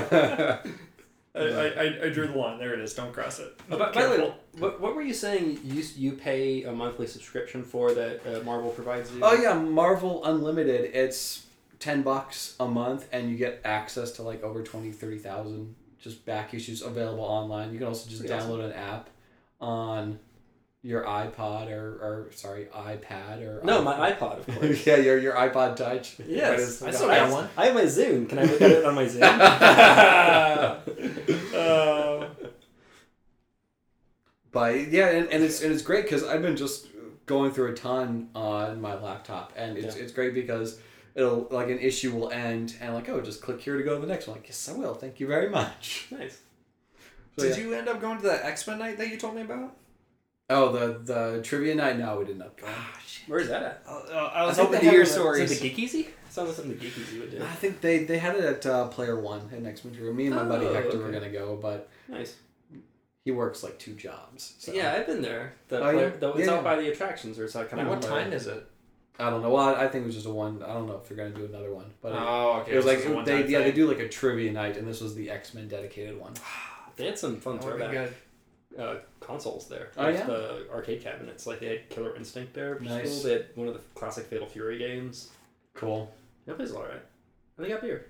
I, I, I drew the line. There it is. Don't cross it. Oh, by, by the way, what, what were you saying you you pay a monthly subscription for that uh, Marvel provides you? Oh yeah, Marvel Unlimited. It's ten bucks a month, and you get access to like over twenty, thirty thousand just back issues available online. You can also just Pretty download an app on your iPod or, or sorry iPad or No, iPhone. my iPod, of course. Yeah, your your iPod Touch. Yes, Right, I still I, got one. I have my Zune. Can I look at it on my Zune? Uh, But yeah, and, and it's and it's great because I've been just going through a ton on my laptop, and it's Yeah. it's great because it'll like an issue will end, and like oh just click here to go to the next one. Like yes I will, thank you very much. Nice. So, did yeah. you end up going to that X-Men night that you told me about? Oh the the trivia night? No, we did not go. Where's that at? Uh, I was I think hoping they to hear have a- stories. Is it the Geekeasy? Sounds like something the Geekeasy would do. I think they they had it at uh, Player One in X-Men Drew. Me and my buddy Oh, Hector were okay. gonna go, but Nice. he works like two jobs. So. Yeah, I've been there. The, Oh, yeah? the, it's Yeah, out yeah. by the attractions, or it's out kind And of. what time is it? I don't know. Well, I, I think it was just a one. I don't know if they're gonna do another one, but it, Oh, okay. it was like just a they one-time yeah they thing. do like a trivia night, and this was the X-Men dedicated one. They had some fun That would be throwback good. uh, consoles there. Oh, Like yeah? the arcade cabinets. Like they had Killer Instinct there. Which Nice. is cool. They had one of the classic Fatal Fury games. Cool. That place is alright. And they got beer.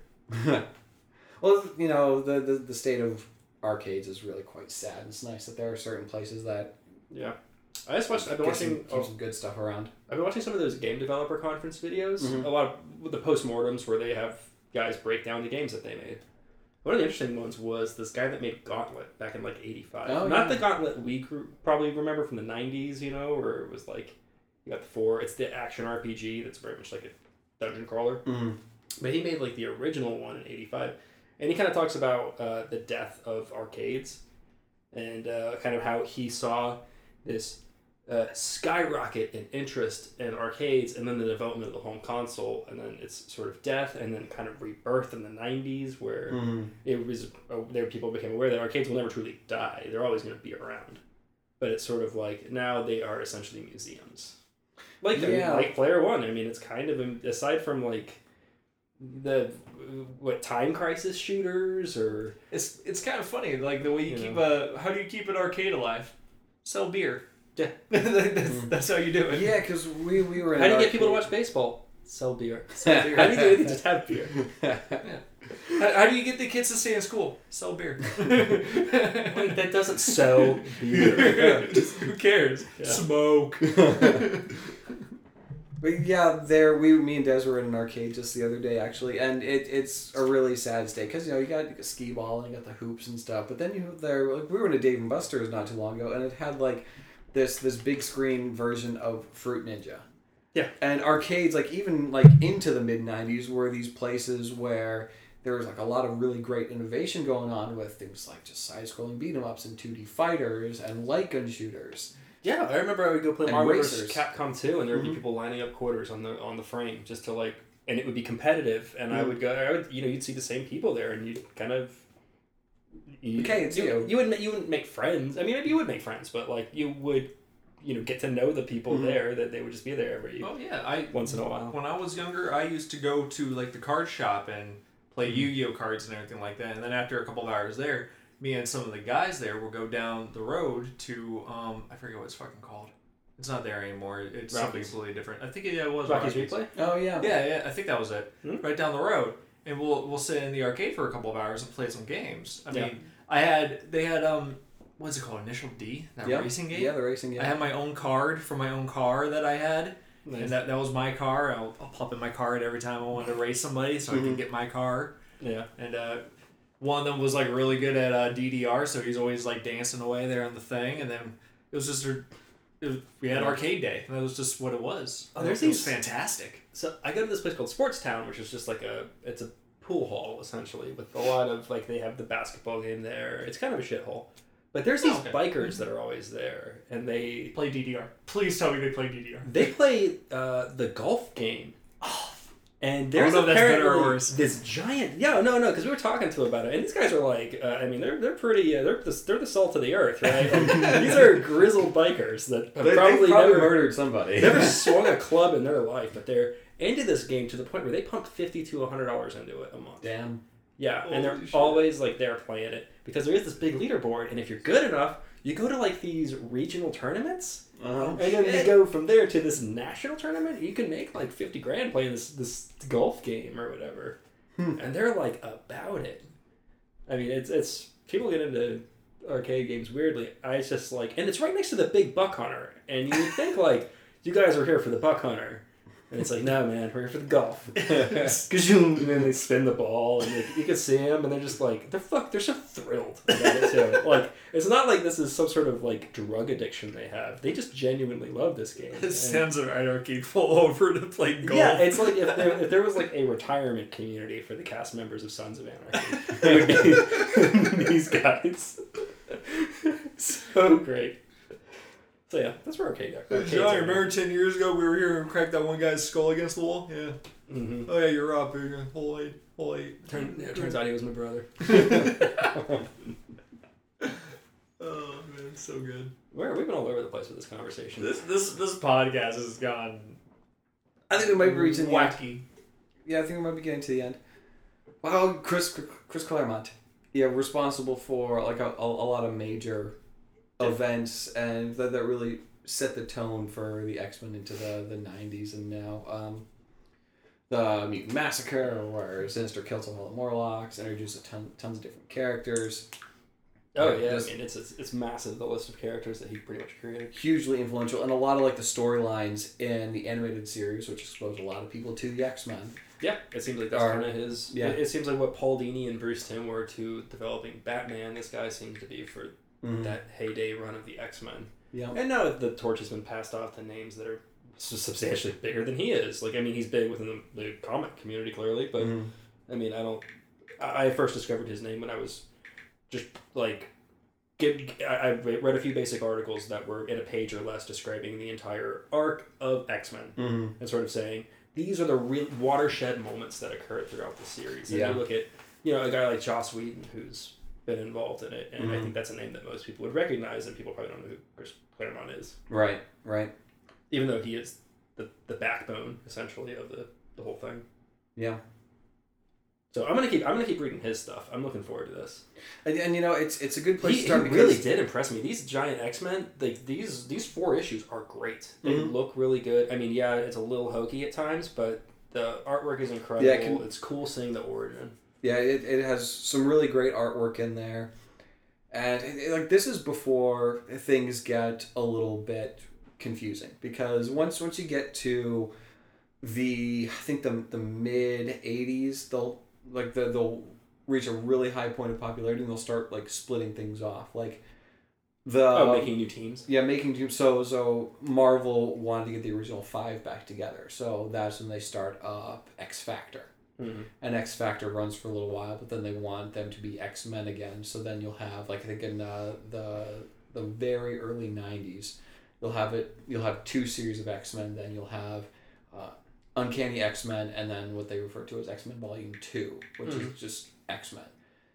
Well, you know, the, the the state of arcades is really quite sad. It's nice that there are certain places that Yeah. I just watched. I've been get some, watching. keep Oh, some good stuff around. I've been watching some of those game developer conference videos. Mhm. A lot of with the postmortems where they have guys break down the games that they made. One of the interesting ones was this guy that made Gauntlet back in like eighty-five. Oh, Not yeah. the Gauntlet we grew, probably remember from the nineties, you know, where it was like you got the four. It's the action R P G that's very much like a dungeon crawler. Mm-hmm. But he made like the original one in eighty-five. And he kind of talks about uh, the death of arcades and uh, kind of how he saw this uh, skyrocket in interest in arcades and then the development of the home console and then its sort of death and then kind of rebirth in the nineties where Mm-hmm. it was uh, there people became aware that arcades will never truly die. They're always going to be around. But it's sort of like now they are essentially museums. Like, I mean, Yeah. like Player One. I mean, it's kind of, aside from like the what Time Crisis shooters or It's it's kind of funny, like the way you, You keep know. a. How do you keep an arcade alive? Sell beer. Yeah. that's, Mm. that's how you do it. Yeah, because we, we were in how do you an get people to watch arcade- baseball? Sell beer. Sell beer. How do you do anything? Just have beer. How, how do you get the kids to stay in school? Sell beer. Like, that doesn't sell beer. Just, who cares? Yeah. Smoke. But yeah, there we, me and Des were in an arcade just the other day actually, and it it's a really sad state because you know you got skee ball and you got the hoops and stuff, but then you there like we were in a Dave and Buster's not too long ago, and it had like this this big screen version of Fruit Ninja. Yeah. And arcades like even like into the mid nineties were these places where there was like a lot of really great innovation going on with things like just side scrolling beat 'em ups and two D fighters and light gun shooters. Yeah, I remember I would go play And Mario racers. versus. Capcom two, and there would Mhm. be people lining up quarters on the on the frame just to like, and it would be competitive, and I Mhm. would go, I would, you know, you'd see the same people there, and you'd kind of. You, Okay, it's you, you. you would you wouldn't make friends. I mean, maybe you would make friends, but like you would, you know, get to know the people Mhm. there that they would just be there every Oh yeah, I once in a while. when I was younger, I used to go to like the card shop and play Mm-hmm. Yu-Gi-Oh cards and everything like that. And then after a couple of hours there, me and some of the guys there will go down the road to um I forget what it's fucking called. It's not there anymore. It's something Rockies. completely different. I think it, yeah, it was Rocky's Rockies. Replay. Oh yeah. Yeah, yeah, I think that was it. Hmm? Right down the road, and we'll we'll sit in the arcade for a couple of hours and play some games. I Yeah. mean, I had they had um what's it called, Initial D, that Yeah. racing game. Yeah, the racing game. I had my own card for my own car that I had. Nice. And that, that was my car. I'll, I'll pop in my card every time I wanted to race somebody so I Mhm. could get my car. Yeah. And uh, one of them was like really good at uh, D D R, so he's always like dancing away there on the thing. And then it was just, a, it was, we had arcade day. And that was just what it was. Oh, And there's it was these- fantastic. So I go to this place called Sports Town, which is just like a it's a pool hall essentially with a lot of like they have the basketball game there. It's kind of a shithole, but there's these Oh, okay. bikers that are always there, and they Play D D R. Please tell me they play D D R. they play uh, the golf game. And there's I don't know if that's apparently better or worse. this giant yeah no no because we were talking to about it, and these guys are like uh, I mean they're they're pretty uh, they're the, they're the salt of the earth, right? And these are grizzled bikers that have They, probably, they probably never murdered somebody. never swung a club in their life, but they're into this game to the point where they pump fifty to a hundred dollars into it a month. Damn. Yeah, and they're Holy shit. always like there playing it because there is this big leaderboard, and if you're good enough, you go to like these regional tournaments, Uh-huh. and then you go from there to this national tournament. You can make like fifty grand playing this this golf game or whatever, Hmm. and they're like about it. I mean, it's it's people get into arcade games weirdly. I just like, and it's right next to the big buck hunter, and you would think like you guys are here for the buck hunter. And it's like, no, man, we're here for the golf. Kazoom! And then they spin the ball, and they, you can see them, and they're just like, they're fuck, they're so thrilled about it too. Like, it's not like this is some sort of like drug addiction they have. They just genuinely love this game. It And- sends an arcade full over to play golf. yeah, it's like if there, if there was like a retirement community for the cast members of Sons of Anarchy, it would be these guys. So great. So yeah, that's where arcade arcades John, are. remember ten years ago we were here and cracked that one guy's skull against the wall? Yeah. Mm-hmm. Oh yeah, you're up. You're gonna whole eight, whole eight. Turn, yeah, turns out he was my brother. Oh man, it's so good. Where we've been all over the place with this conversation. This this this podcast has gone I think we might be reaching the end. wacky. Yeah, I think we might be getting to the end. Well, Chris Chris Claremont, yeah, responsible for like a, a, a lot of major events and that, that really set the tone for the X-Men into the, the nineties and now. Um, the Mutant Massacre, where Sinister killed some of the Morlocks, introduced a ton, tons of different characters. Oh Yeah, yeah, just- I mean it's, it's it's massive, the list of characters that he pretty much created. Hugely influential, and a lot of like the storylines in the animated series, which exposed a lot of people to the X-Men. Yeah, it seems like that's Or- kind of his. yeah. It, it seems like what Paul Dini and Bruce Timm were to developing Batman. This guy seems to be for that heyday run of the X-Men. Yeah. And now the torch has been passed off to names that are s- substantially bigger than he is. Like I mean, he's big within the, the comic community clearly, but Mhm. I mean, I don't. I I first discovered his name when I was just like. Get, I I read a few basic articles that were in a page or less describing the entire arc of X-Men Mm-hmm. and sort of saying these are the real watershed moments that occurred throughout the series. And Yeah. you look at, you know, a guy like Joss Whedon who's been involved in it, and I Mhm. think that's a name that most people would recognize, and people probably don't know who Chris Claremont is, Right, right. even though he is the, the backbone essentially of the, the whole thing. Yeah. So I'm gonna keep I'm gonna keep reading his stuff. I'm looking forward to this. And, and you know, it's it's a good place He, to start he because really did impress me. These giant X-Men, like these these four issues are great. They Mhm. look really good. I mean, yeah, it's a little hokey at times, but the artwork is incredible. Yeah, it can- It's cool seeing the origin. Yeah, it, it has some really great artwork in there. And it, it- like this is before things get a little bit confusing because once once you get to the I think the the mid eighties they'll like the, they'll reach a really high point of popularity and they'll start like splitting things off like the Oh, making new teams. yeah making teams so so Marvel wanted to get the original five back together, so that's when they start up X Factor. Mm-hmm. And X Factor runs for a little while, but then they want them to be X-Men again, so then you'll have like I think in uh, the the very early nineties you'll have it you'll have two series of X-Men, then you'll have uh, Uncanny X-Men, and then what they refer to as X-Men Volume two, which mm-hmm. is just X-Men.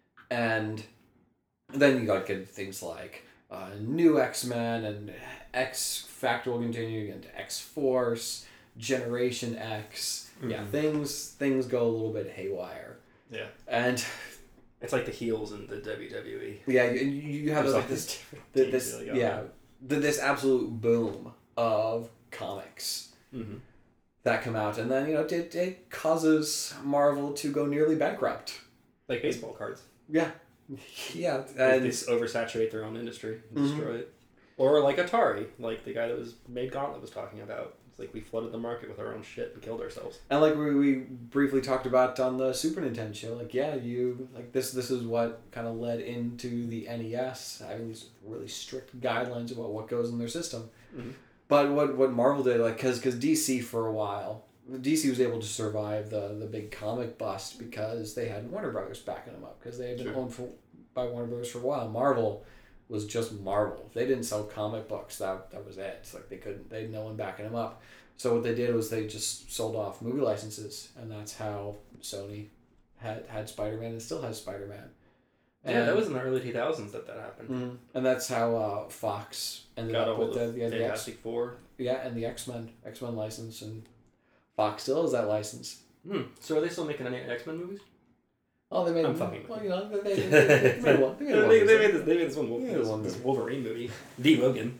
And then you got good things like uh, New X-Men, and X Factor will continue into X-Force, Generation X. Mm-hmm. Yeah, things things go a little bit haywire. Yeah. And it's like the heels in the W W E. Yeah, you, you have like this, this, this yeah, the, this absolute boom of comics. Mm-hmm. That come out, and then you know it, it causes Marvel to go nearly bankrupt, like baseball cards. Yeah, yeah, and they, they oversaturate their own industry and mm-hmm. destroy it. Or like Atari, like the guy that was made Gauntlet was talking about. It's like we flooded the market with our own shit and killed ourselves. And like we, we briefly talked about on the Super Nintendo show, like yeah, you like this. This is what kind of led into the N E S having these really strict guidelines about what goes in their system. Mm-hmm. But what, what Marvel did, like, because because D C for a while, D C was able to survive the, the big comic bust because they had Warner Brothers backing them up, because they had been sure. owned for, by Warner Brothers for a while. Marvel was just Marvel. If they didn't sell comic books, that that was it. It's like they couldn't, they had no one backing them up. So what they did was they just sold off movie licenses, and that's how Sony had, had Spider-Man and still has Spider-Man. And, yeah, that was in the early two thousands that that happened. Mm-hmm. And that's how uh, Fox ended Got up with the, the, the Fantastic X, Four. Yeah, and the X-Men X-Men license, and Fox still has that license. Hmm. So are they still making any X-Men movies? Oh, they made. I'm fucking. Well, you know, they, they, they, they made one. They made, one they, they made this. They made this one. Wolverine, this, one this Wolverine movie. D. Logan.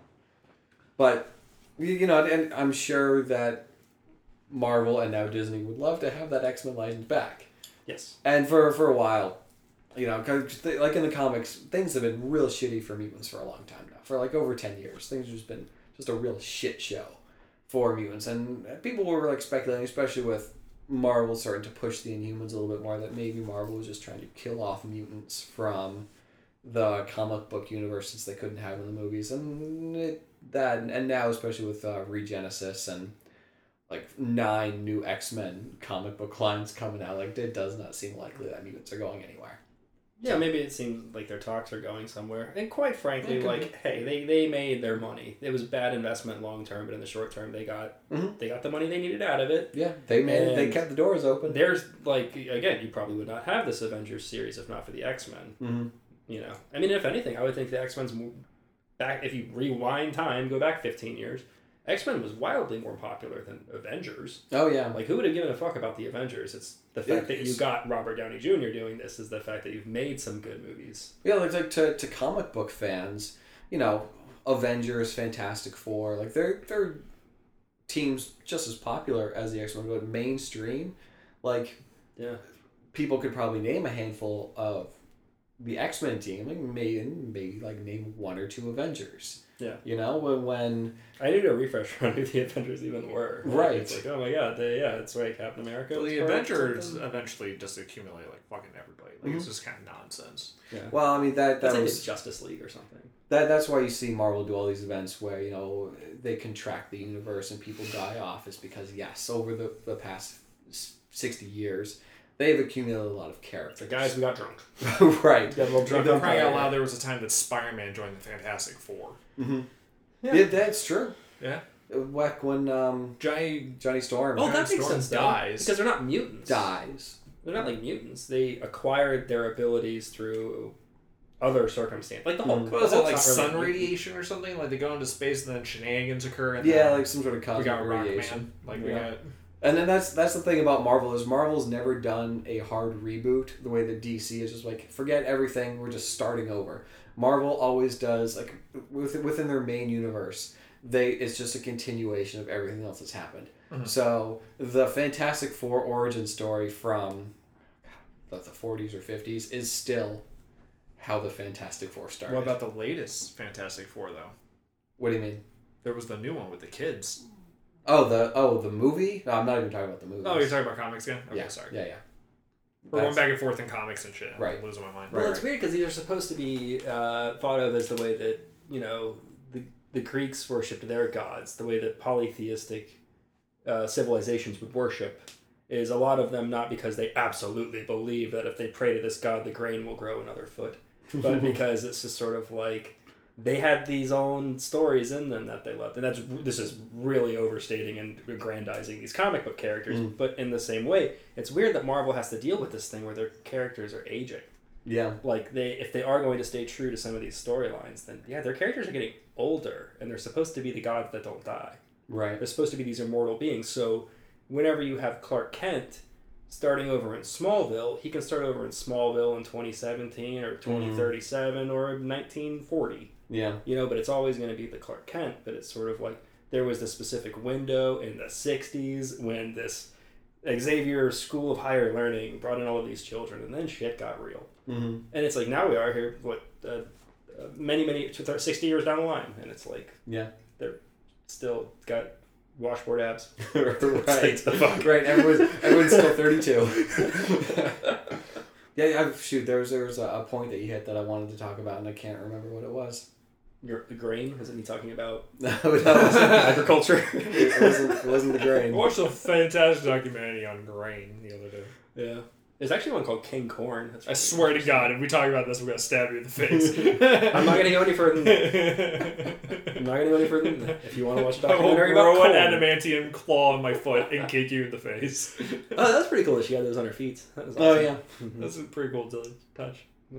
But you know, and I'm sure that Marvel and now Disney would love to have that X-Men license back. Yes. And for for a while. You know, cause they, like in the comics, things have been real shitty for mutants for a long time now. For like over ten years, things have just been just a real shit show for mutants, and people were like speculating, especially with Marvel starting to push the Inhumans a little bit more, that maybe Marvel was just trying to kill off mutants from the comic book universe since they couldn't have in the movies, and it, that and now especially with uh, Regenesis and like nine new X-Men comic book lines coming out, like it does not seem likely that mutants are going anywhere. Yeah, maybe it seems like their talks are going somewhere. And quite frankly, like, be. hey, they, they made their money. It was bad investment long term, but in the short term, they got mm-hmm. they got the money they needed out of it. Yeah, they made and they kept the doors open. There's like again, you probably would not have this Avengers series if not for the X-Men. Mm-hmm. You know, I mean, if anything, I would think the X-Men's back. If you rewind time, go back fifteen years. X-Men was wildly more popular than Avengers. Oh, yeah. Like, who would have given a fuck about the Avengers? It's the fact it, that you got Robert Downey Junior doing this is the fact that you've made some good movies. Yeah, like, like to, to comic book fans, you know, Avengers, Fantastic Four, like, they're, they're teams just as popular as the X-Men, but mainstream, like, yeah, people could probably name a handful of the X-Men team, like, maybe, maybe like, name one or two Avengers. Yeah. You know, when when I need a refresh on who the Avengers even were. Like, right. It's like, oh my god, they, yeah, it's right, Captain America. Well, the Avengers eventually just accumulate like fucking everybody. Like mm-hmm. it's just kind of nonsense. Yeah. Well, I mean that that That's was like Justice League or something. That that's why you see Marvel do all these events where, you know, they contract the universe and people die off, is because yes, over the, the past sixty years, they've accumulated a lot of characters. The guys who got drunk. Right. Got a little drunk. They're crying out loud. There was a time that Spider-Man joined the Fantastic Four. Mm-hmm. Yeah. yeah, that's true. Yeah. Back when um, Johnny Johnny Storm. Oh, that Johnny makes Storm sense. Dies because they're not mutants. Dies. They're not like mutants. They acquired their abilities through other circumstances, like the Hulk. Mm. What was it, like sun really radiation or something? Like they go into space and then shenanigans occur. And yeah, like some sort of cosmic we got radiation. Rockman. Like yeah. we got. And then that's that's the thing about Marvel, is Marvel's never done a hard reboot the way that D C is just like, forget everything, we're just starting over. Marvel always does, like, within, within their main universe, they it's just a continuation of everything else that's happened. Mm-hmm. So the Fantastic Four origin story from the, the forties or fifties is still how the Fantastic Four started. What about the latest Fantastic Four, though? What do you mean? There was the new one with the kids. Oh, the oh the movie? No, I'm not even talking about the movie. Oh, you're talking about comics again? Okay, yeah. sorry. Yeah, yeah. We're That's- going back and forth in comics and shit. I'm Right. losing my mind. Well, Right, it's weird because these are supposed to be uh, thought of as the way that, you know, the, the Greeks worshipped their gods, the way that polytheistic uh, civilizations would worship. Is a lot of them not because they absolutely believe that if they pray to this god, the grain will grow another foot, but because it's just sort of like they had these own stories in them that they loved, and that's this is really overstating and aggrandizing these comic book characters. Mm. But in the same way, it's weird that Marvel has to deal with this thing where their characters are aging. Yeah. Like they, if they are going to stay true to some of these storylines, then yeah, their characters are getting older, and they're supposed to be the gods that don't die. Right. They're supposed to be these immortal beings. So whenever you have Clark Kent starting over in Smallville, he can start over in Smallville in twenty seventeen or twenty thirty-seven or nineteen forty. Yeah. You know, but it's always going to be the Clark Kent. But it's sort of like there was this specific window in the sixties when this Xavier School of Higher Learning brought in all of these children, and then shit got real. Mm-hmm. And it's like now we are here, what, uh, uh, many, many, sixty years down the line, and it's like Yeah. they're still got washboard abs. right. It's the fuck. Right. Everyone's everyone's still thirty-two. yeah. I, shoot. There was there was a, a point that you hit that I wanted to talk about, and I can't remember what it was. Your, the grain? Wasn't he talking about No, that wasn't agriculture? It wasn't. It wasn't the I grain. watched a fantastic documentary on grain the other day. Yeah. There's actually one called King Corn. That's I really swear to interesting. God, if we talk about this, we're going to stab you in the face. I'm not going to go any further than that. I'm not going to go any further than that. If you want to watch a I will documentary about grow corn. an adamantium claw on my foot and kick you in the face. Oh, that's pretty cool that she had those on her feet. That was Oh awesome. yeah. Mhm. That's pretty cool to touch. Yeah.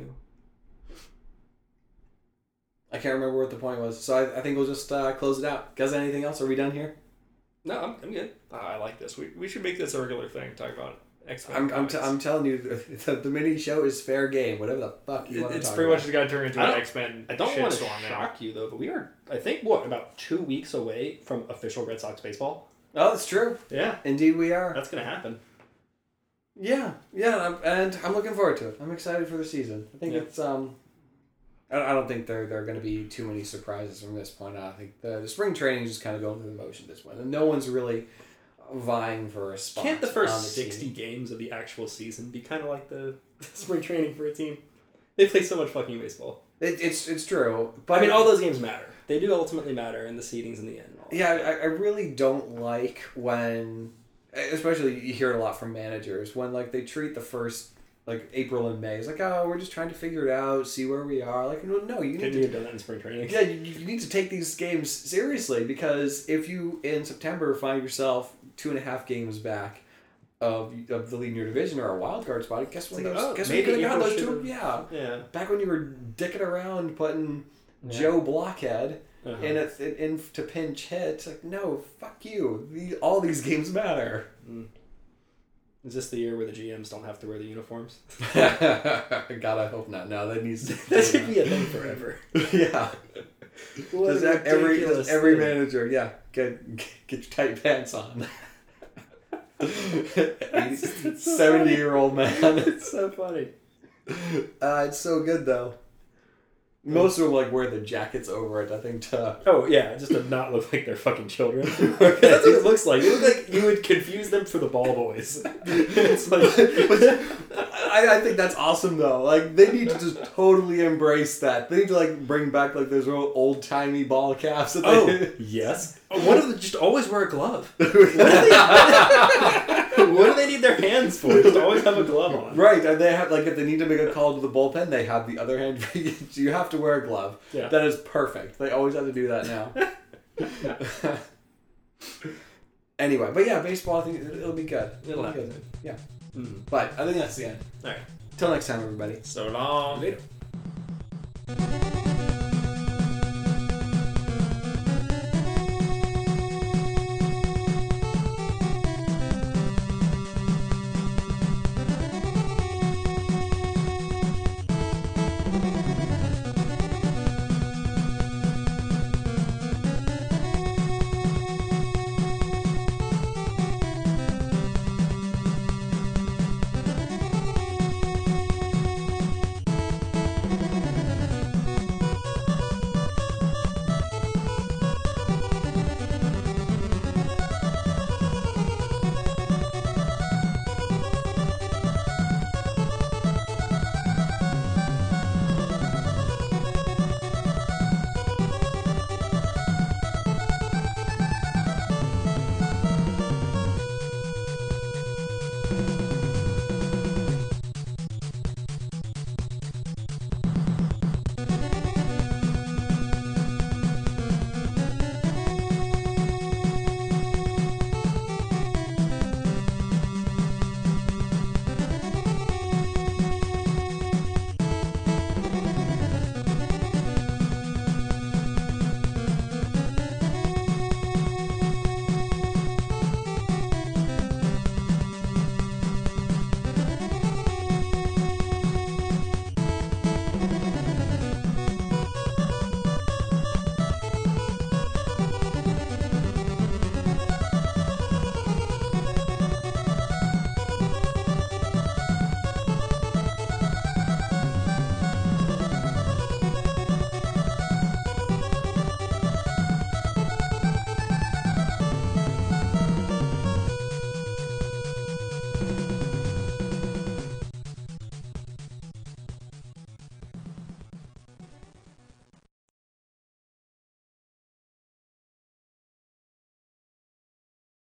I can't remember what the point was, so I, I think we'll just uh, close it out. Guys, anything else? Are we done here? No, I'm, I'm good. Oh, I like this. We, we should make this a regular thing. Talk about X-Men. I'm I'm, t- I'm telling you, the, the mini show is fair game. Whatever the fuck you It- want to it's talk pretty about. much got to turn into I an don't- X-Men I don't want to shitstorm now. shock you, though, but we are, I think, what, about two weeks away from official Red Sox baseball? Oh, that's true. Yeah. Indeed, we are. That's going to happen. Yeah, yeah, and I'm, and I'm looking forward to it. I'm excited for the season. I think Yeah. it's um, I, I don't think there there are going to be too many surprises from this point on. I think the, the spring training is just kind of going through the motion at this point, and no one's really vying for a spot. Can't the on first the sixty team. games of the actual season be kind of like the spring training for a team? They play so much fucking baseball. It, it's it's true, but I mean, all those games matter. They do ultimately matter, and the seedings in the end. and all that. Yeah, I, I really don't like when, especially you hear it a lot from managers, when like they treat the first like April and May. It's like, oh, we're just trying to figure it out, see where we are. Like, no, no, you need Couldn't to you have done that in spring training? Yeah, you, you need to take these games seriously, because if you in September find yourself two and a half games back of, of the lead in your division or a wild card spot, guess what? It's like, those, oh, guess what? maybe You could have got April those two. should've- Yeah, Yeah. back when you were dicking around putting Yeah. Joe Blockhead Uh-huh. in, a, in in to pinch hit. It's like, no, fuck you. The, all these games matter. Mm. Is this the year where the G Ms don't have to wear the uniforms? God, I hope not. No, that needs to. That should be a thing forever. Yeah. What Does a that every ridiculous does every thing. manager, yeah, get get your tight pants on. That's so Seventy year old man. It's so funny. Uh, it's so good though. Most of them like wear the jackets over it. I think to Oh yeah, just to not look like they're fucking children. That's what it looks like. You look like you would confuse them for the ball boys. It's like I, I think that's awesome though. Like they need to just totally embrace that. They need to like bring back like those real old timey ball caps. That oh they... yes. One of them just always wear a glove. What do, they, what do they need their hands for? Just always have a glove on. Right, and they have like if they need to make a call to the bullpen, they have the other hand. You have to wear a glove. Yeah. That is perfect. They always have to do that now. Anyway, but yeah, baseball. I think it'll, it'll be good. It'll be happen. good. Yeah, Mm. but I think that's the end. All right. Till next time, everybody. So long. Later.